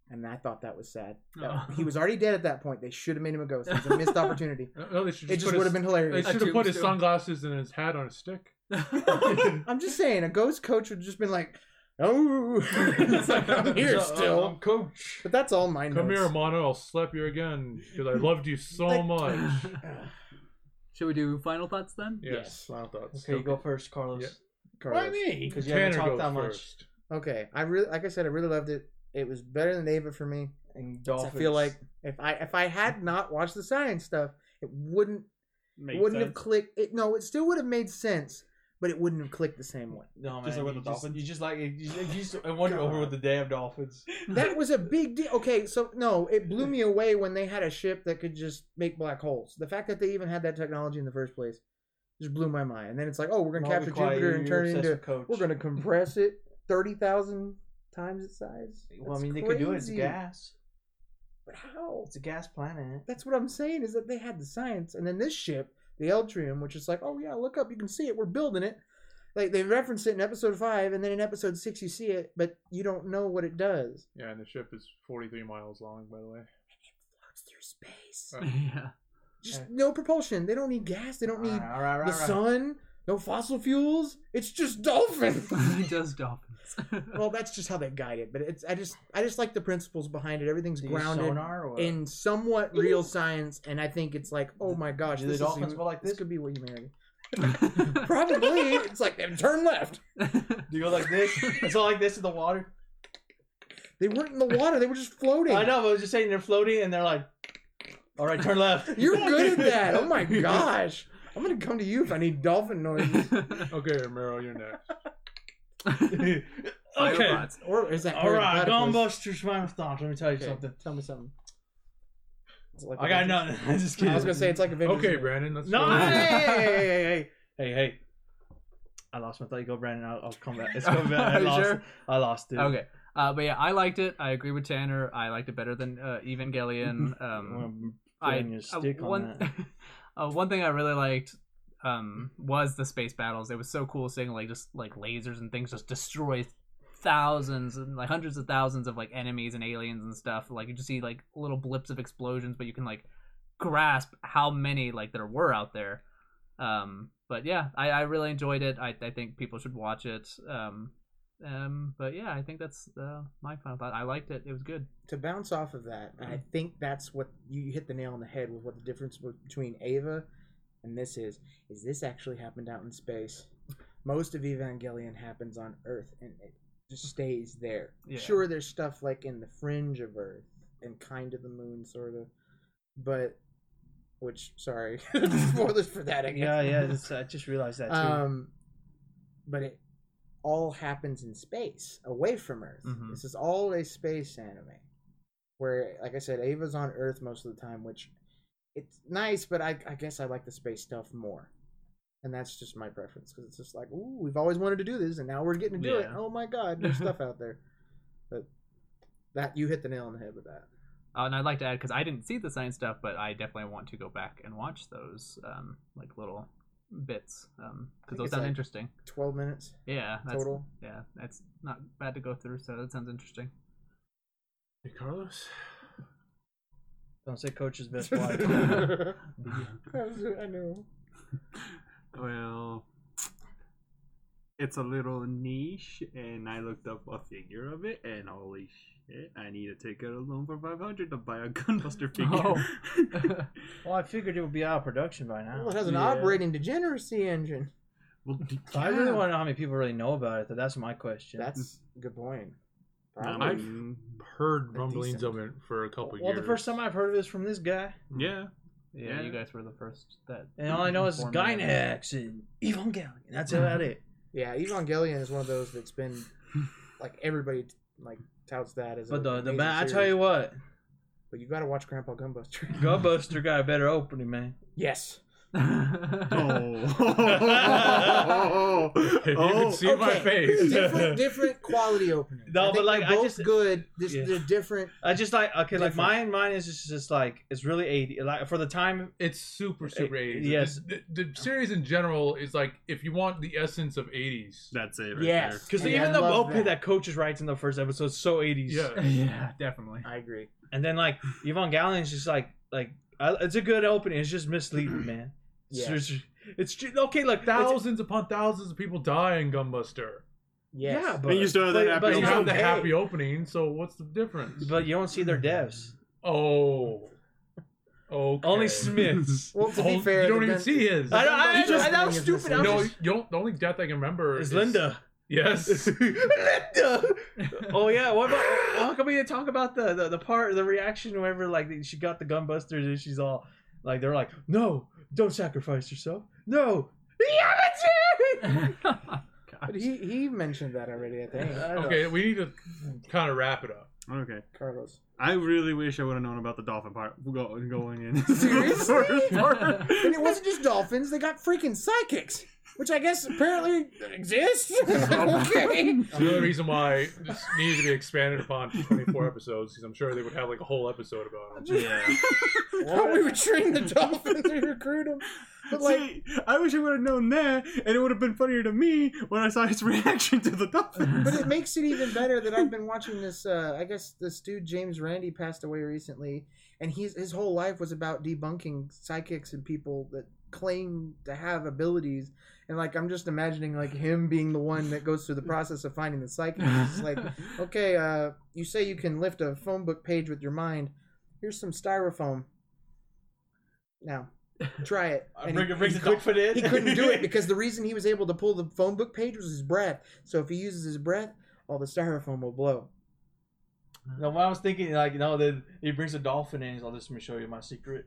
And I thought that was sad. That- Oh. He was already dead at that point. They should have made him a ghost. It was a missed opportunity. No, they should It just just put would his- have been They hilarious. should have put his tombstone. sunglasses and his hat on a stick. I'm just saying, a ghost coach would have just been like, oh, it's like, I'm here So, still. um, coach. But that's all my Come notes. here, Mono. I'll slap you again because I loved you so Like- much. Should we do final thoughts then? Yes. Yes. Final thoughts. Okay, you go first, Carlos. Yeah. Carlos. Why me? Because you haven't Tanner talked goes that much. first. Okay, I really, like I said, I really loved it. It was better than Ava for me. And So Dolphins. I feel like if I if I had not watched the science stuff, it wouldn't Makes it wouldn't have sense. clicked. It no, it still would have made sense, but it wouldn't have clicked the same way. No, man. Just like with you the just, Dolphins? You just like you just, you just I wonder over with the damn Dolphins. That was a big deal. Okay, so no, it blew me away when they had a ship that could just make black holes. The fact that they even had that technology in the first place just blew my mind. And then it's like, oh, we're gonna No, capture be quiet, Jupiter you're- and you're turn it obsessed into. with Coach. We're gonna compress it thirty thousand times its size. Well, I That's mean, they could do it. It's crazy. gas. But how? It's a gas planet. That's what I'm saying is that they had the science, and then this ship, the Eltrium, which is like, oh yeah, look up, you can see it, we're building it. Like they reference it in episode five, and then in episode six you see it, but you don't know what it does. Yeah, and the ship is forty-three miles long, by the way. Floats through space. Uh, yeah. Just no propulsion. They don't need gas. They don't need All right, all right, the all right. sun. No fossil fuels. It's just dolphins. Just dolphins. Well, that's just how they guide it. But it's I just I just like the principles behind it. Everything's Do you use grounded sonar or what? in somewhat real science, and I think it's like, oh my gosh, Do the this dolphins is, go like this this? could be what humanity. Probably. It's like they turn left. Do you go like this? It's all like this in the water. They weren't in the water. They were just floating. I know, but I was just saying they're floating and they're like, all right, turn left. You're good at that. Oh my gosh. I'm gonna come to you if I need dolphin noises. Okay, Romero, you're next. Final Okay. thoughts. Or is that All right, Platypus? Gunbusters final thoughts. Let me tell you Okay, something. Tell me something. Is it like I got Avengers? nothing. I'm just kidding. I was gonna say it's like Avengers. Okay, isn't it? Brandon, let's No, go. hey, hey, hey, hey, hey, hey, hey. I lost my thought. You go, Brandon. I'll, I'll come back. It's coming back. I Are you lost sure? it. I lost it. Okay. Uh, but yeah, I liked it. I agree with Tanner. I liked it better than uh, Evangelion. Um, I Putting your stick uh, on one that. uh, one thing I really liked um, was the space battles. It was so cool seeing like just like lasers and things just destroy thousands and like hundreds of thousands of like enemies and aliens and stuff. Like you just see like little blips of explosions, but you can like grasp how many like there were out there. Um, but yeah, I, I really enjoyed it. I, I think people should watch it. Um, um, but yeah, I think that's uh, my final thought. I liked it. It was good. To bounce off of that, and I think that's what you hit the nail on the head with what the difference between Ava and this is. Is this actually happened out in space? Most of Evangelion happens on Earth, and it just stays there. Yeah. Sure, there's stuff like in the fringe of Earth and kind of the moon, sort of, but which sorry, spoilers for that. I guess. Yeah, yeah. Just, I just realized that too. Um, but it all happens in space, away from Earth. Mhm. This is all a space anime. Where, like I said, Ava's on Earth most of the time, which it's nice, but I, I guess I like the space stuff more. And that's just my preference, because it's just like, ooh, we've always wanted to do this, and now we're getting to do it. Yeah. Oh my god, there's stuff out there. But that you hit the nail on the head with that. Uh, and I'd like to add because I didn't see the science stuff, but I definitely want to go back and watch those um, like little bits because think those it's sound like- interesting. Twelve minutes Yeah, that's, total. Yeah, that's not bad to go through. So that sounds interesting. Hey, Carlos? Don't say coach's best wife. I know. Well, it's a little niche, and I looked up a figure of it, and holy shit, I need to take out a loan for five hundred to buy a Gunbuster figure. Well, I figured it would be out of production by now. Well, it has an Yeah. operating degeneracy engine. well, d- So I really yeah. want to know how many people really know about it. Though. That's my question. That's a good point. I Probably. I've mean, heard They're rumblings decent. of it for a couple well, years. the first time I've heard of it is from this guy, yeah. Yeah, Yeah. you guys were the first that. and all I know is informed me of it. Gynax and Evangelion. That's about it. Yeah, Evangelion is one of those that's been like everybody like touts that as. But a the the amazing ba- I tell series. you what, But you got to watch Grandpa Gunbuster. Gunbuster got a better opening, man. Yes, Oh. If you can see my face. different, different quality openers. No, I but think like, they're I both just- good. Just Yeah. they're different. I just like okay, like Different. mine. Mine is just, just like it's really eighty. Like for the time, It's super, super eighties. yes. The, the, the series in general is like, if you want the essence of eighties. That's it right Yes. there. because Yeah, even I the love opening that. that. Coaches writes in the first episode is so eighties. Yeah. yeah, definitely. I agree. And then like Evangelion is just like like I, it's a good opening. It's just misleading, man. It's Yeah. just- it's ju- okay. Look, thousands. Thousands upon thousands of people die in Gunbuster. Yes. Yeah, but And you still have that happy but You it's opening. have the okay. happy opening, so what's the difference? But you don't see their deaths. Oh. Okay. Only Smiths. Well, to be Oh, fair, you don't the even gun- see his. I, don't- I, You just- I, that was thing is stupid. I missing. was No, just, you don't, the only death I can remember it's is Linda. Yes. Linda. Oh yeah. What about? How come we didn't talk about the, the the part, the reaction whenever like she got the gunbusters and she's all like, they're like, no, don't sacrifice yourself. No. Yamachi! But he he mentioned that already. I think. I know. Okay, we need to kind of wrap it up. Okay. Carlos. I really wish I would have known about the dolphin part go, going in. Seriously? First part. And it wasn't just dolphins; they got freaking psychics, which I guess apparently exists. Okay. The only reason why this needed to be expanded upon to twenty-four episodes, because I'm sure they would have like a whole episode about it. Yeah. How we would train the dolphins and recruit them. But like, See, I wish I would have known that, and it would have been funnier to me when I saw his reaction to the dolphin. but it makes it even better that I've been watching this. Uh, I guess this dude James Randi passed away recently, and he's his whole life was about debunking psychics and people that claim to have abilities. And like, I'm just imagining like him being the one that goes through the process of finding the psychic. It's like, okay, uh, you say you can lift a phone book page with your mind. Here's some styrofoam. Now, try it. And Bring, he- bring he the could- dolphin in. he couldn't do it because the reason he was able to pull the phone book page was his breath. So if he uses his breath, all the styrofoam will blow. No, when I was thinking, like, you know, that he brings a dolphin in, he's like, "Let me show you my secret."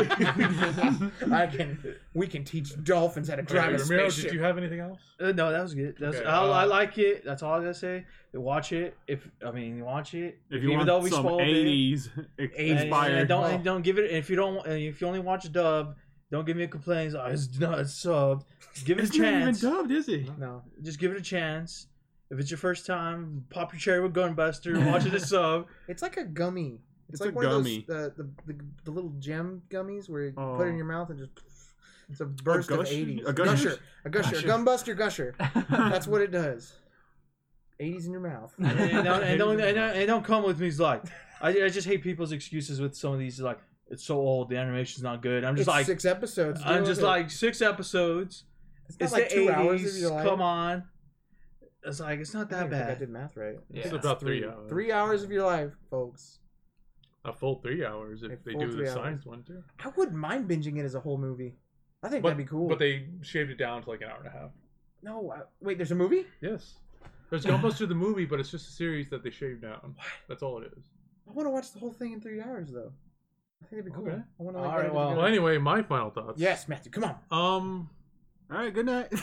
I can. We can teach dolphins how to drive Okay, a Ramiro, spaceship. did you have anything else? Uh, no, that was good. That's Okay, I, uh, I like it. That's all I gotta say. Watch it. If I mean, watch it. If you Even want though we some spoiled it. eighties And- inspired, and don't Oh. and don't give it. If you don't, and if you only watch dub, don't give me complaints. Oh, it's not it's subbed. Give it it's a not even chance. dubbed, is it? No. Just give it a chance. If it's your first time, pop your cherry with Gunbuster. Watch it as sub. It's like a gummy. It's, It's like a one gummy. of those the, the, the, the little gem gummies where you Oh. put it in your mouth and just. It's a burst of gush- eighties. a gusher? A gusher. Gusher. A gumbuster gusher. That's what it does. eighties in your mouth. And, and don't, and, don't, and, don't, and don't come with me like I, I just hate people's excuses with some of these like it's so old, the animation's not good. I'm just It's like six episodes. I'm deal just with it. like six episodes. it's, not It's like the two hours of eighties. your life. Come on. It's like it's not I don't that even think I bad. did math right. It's Yeah. about three hours. Three hours of your life, folks. A full three hours if A they full do three the hours. science one too. I wouldn't mind binging it as a whole movie. I think But, that'd be cool. but they shaved it down to like an hour and a half. no, I, wait. There's a movie. Yes. There's Gunbuster the movie, but it's just a series that they shaved down. That's all it is. I want to watch the whole thing in three hours though. I think it'd be cool. Okay. I want to. All Like, right, dive well- into Well, it. anyway, my final thoughts. Yes, Matthew. Come on. Um. All right, good night.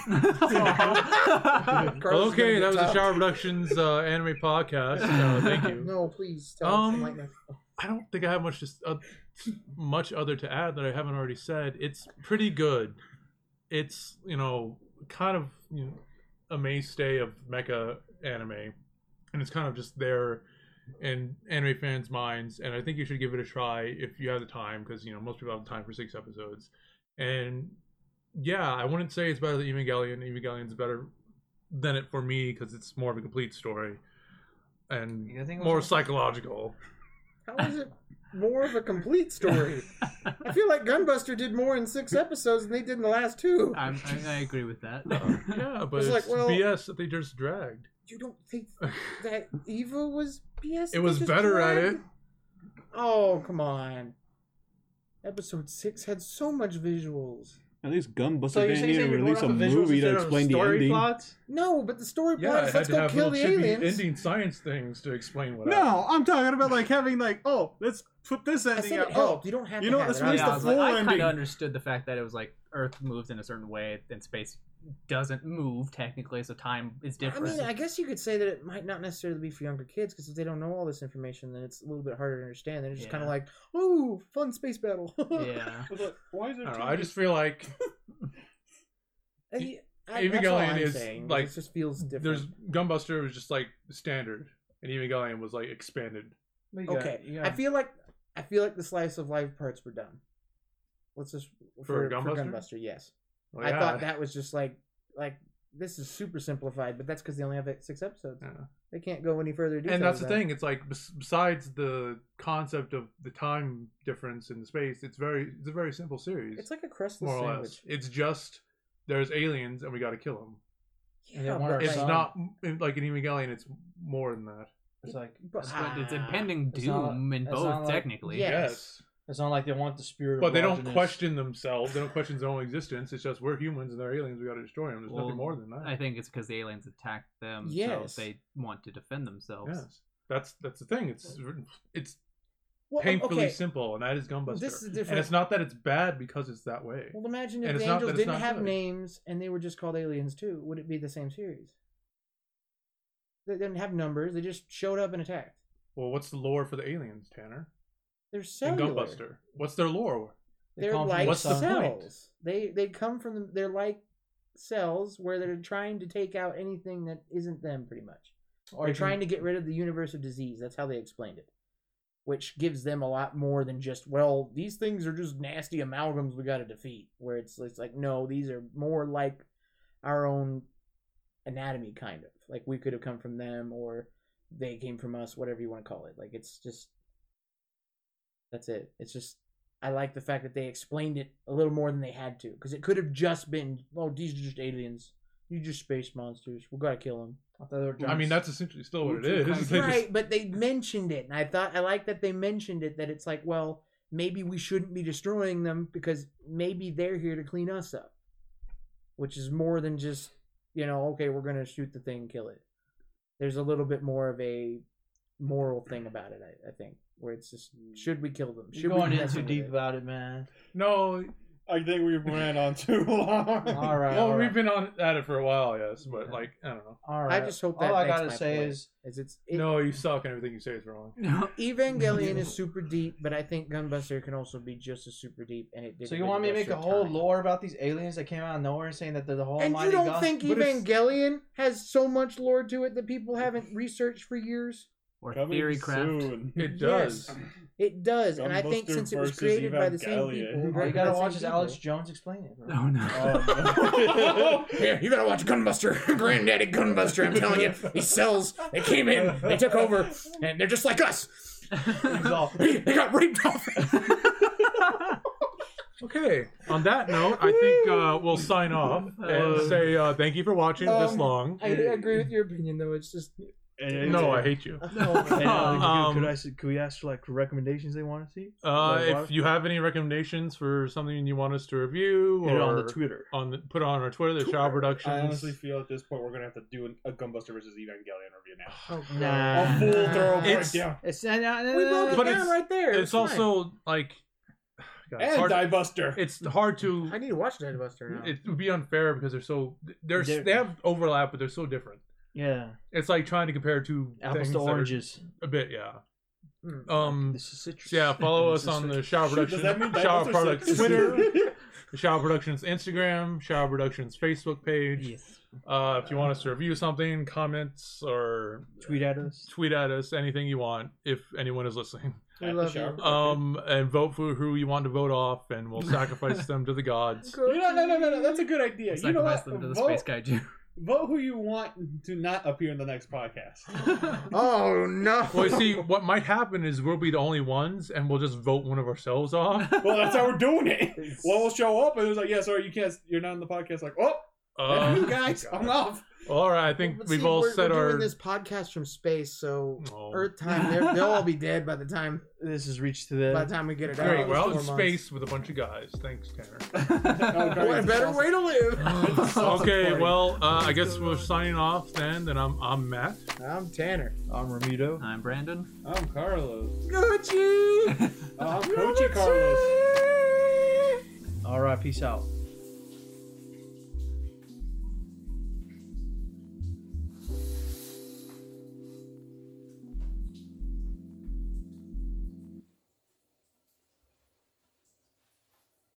Carlos Well, is okay, gonna that was get the top. Shower Productions uh, anime podcast. Uh, thank you. No, please. Tell Um, us enlighten us. I don't think I have much just uh, much other to add that I haven't already said. It's pretty good. It's you know kind of you know, a mainstay of mecha anime, and it's kind of just there in anime fans' minds. And I think you should give it a try if you have the time, because you know most people have the time for six episodes. And yeah, I wouldn't say it's better than Evangelion. Evangelion's better than it for me because it's more of a complete story and You think it was more a- psychological. How is it more of a complete story? I feel like Gunbuster did more in six episodes than they did in the last two. I'm, I, I agree with that. Yeah, but It's it's, like, well- B S that they just dragged. You don't think that Eva was B S? It was better at it. Oh, come on. Episode six had so much visuals. At least Gunbuster So you're didn't saying need to you're going release off a of visuals movie to instead of explain the story ending. plots? No, but the story Yeah, plot it is had let's to go have kill little the chibi aliens. ending science things to explain what No, happened. I'm talking about like having like, oh, let's put this I ending said out. it Oh, helped. You don't have you to know have what, it. let's release I- Yeah, I the was full like, I kind ending. of understood the fact that it was like Earth moves in a certain way and space doesn't move technically, so time is I different. mean, I guess you could say that it might not necessarily be for younger kids because if they don't know all this information, then it's a little bit harder to understand. They're just kind of Yeah. like, "Oh, fun space battle." yeah. I was like, why is I there don't two know. I just feel like I- I- Evangelion that's all I'm is, saying, like, it just feels different. there's Gunbuster was just like standard, and Evangelion was like expanded. But you got- Okay, you I got- feel like I feel like the slice of life parts were done. Let's just For for, Gunbuster? for Gunbuster, yes. Well, I yeah. thought that was just like like this is super simplified, but that's because they only have six episodes. Yeah. They can't go any further. And that's the than that. thing. It's like bes- besides the concept of the time difference in space, it's very it's a very simple series. It's like a crustless more or sandwich. less. It's just there's aliens and we got to kill them. And they Yeah, want but, our It's son. not like in Evangelion. It's more than that. It's like but- It's, what- it's ah, impending It's not- doom in it's both, not like- technically. Yeah. Yes. Yes. it's not like they want the spirit. of But they don't Longinus. question themselves. They don't question their own existence. It's just we're humans and they're aliens. We got to destroy them. There's Well, nothing more than that. I think it's because the aliens attacked them, Yes. so they want to defend themselves. Yes, that's that's the thing. It's it's well, painfully okay. simple, and that is Gunbuster. This is and different. it's not that it's bad because it's that way. Well, imagine if And the it's not angels that it's didn't not have good. names and they were just called aliens too. Would it be the same series? They didn't have numbers. They just showed up and attacked. Well, what's the lore for the aliens, Tanner? They're In cellular. Gunbuster, what's their lore? They They're come from like What's the sun. point? cells. They they come from the, they're like cells where they're trying to take out anything that isn't them. Pretty much, Or they're you can- trying to get rid of the universe of disease. That's how they explained it, which gives them a lot more than just well, these things are just nasty amalgams we got to defeat. Where it's it's like no, these are more like our own anatomy, kind of like we could have come from them or they came from us, whatever you want to call it. Like it's just that's it. It's just I like the fact that they explained it a little more than they had to, because it could have just been, oh, these are just aliens. These are just space monsters. We gotta kill them. I thought they were I giants. mean, that's essentially still what it True is. crime. They just- Right, but they mentioned it, and I thought I like that they mentioned it. That it's like, well, maybe we shouldn't be destroying them because maybe they're here to clean us up, which is more than just, you know, okay, we're gonna shoot the thing and kill it. There's a little bit more of a moral thing about it, I, I think, where it's just, should we kill them? Should You're we going be in messing too with deep it? about it, man. no, I think we ran on too long. All right. well, all we've right. been on at it for a while, yes, but like I don't know. All right. I just hope that All I makes gotta my say point. is, Is it's it, No, you suck, and everything you say is wrong. Evangelion is super deep, but I think Gunbuster can also be just as super deep, and it did. so a you good want me to make gesture a of whole time. lore about these aliens that came out of nowhere and saying that they're the whole And almighty you don't God? think But it's- Evangelion has so much lore to it that people haven't researched for years? Or Coming theory craft. soon. It does. Yes, it does, and I think Gunbuster since it was versus created by the same Evangelion. people, All you written by gotta the watch same is people- Alex Jones explain it, bro. Oh no. Oh, no. Yeah, you gotta watch Gunbuster, Granddaddy Gunbuster. I'm telling you, these cells, they came in, they took over, and they're just like us. He's all, They got raped off. Okay. On that note, I think uh, we'll sign off and say uh, thank you for watching this Um, long. I agree with your opinion, though. It's just No, I hate you. no. Hey, uh, Um, could I? Could we ask for like recommendations they want to see? Uh, Like what? if you have any recommendations for something you want us to review, Hit or it on the Twitter. on the, put it on our Twitter, the Shower Productions. I honestly feel at this point we're gonna have to do an, a Gunbuster versus Evangelion review now. Oh, Nah. A full throw It's- breakdown. It's uh, uh, we broke it But down it's- right there. it's fine. also like God, it's, And hard, Diebuster. it's hard to. I need to watch Diebuster now. It would be unfair because they're so they're, They're- they have overlap, but they're so different. yeah, It's like trying to compare two apples things to that are oranges. a bit, yeah. Hmm. Um, This is citrus. so yeah, follow This us is on the citrus. Shower Does Productions, that mean Shower Diebuster Products sucks? Twitter, the Shower Productions Instagram, Shower Productions Facebook page. Yes. Uh, if you want us to review something, comments or Tweet at us. tweet at us anything you want, if anyone is listening. We At the love shower. you. Um, and vote for who you want to vote off, and we'll sacrifice them to the gods. You know, no, no, no, no. That's a good idea. You know Sacrifice what? them to the Vote, space kaiju. vote who you want to not appear in the next podcast. Oh no! Well, you see, what might happen is we'll be the only ones, and we'll just vote one of ourselves off. Well, that's how we're doing it. Well, we'll show up and it's like, yeah, sorry, you can't. You're not in the podcast. Like, oh, Uh, you guys, I'm off. all right, I think But we've see, all we're, said we're our. doing this podcast from space, so Oh. Earth time they're- they'll all be dead by the time This has reached to by the. the time we get it out. Great, we're out in Four months. space with a bunch of guys. Thanks, Tanner. What a better way to live. Okay, well, uh, I guess we're signing off then. Then I'm I'm Matt. I'm Tanner. I'm Ramito. I'm Brandon. I'm Carlos. Gucci. I'm Coachy Carlos. All right, peace out.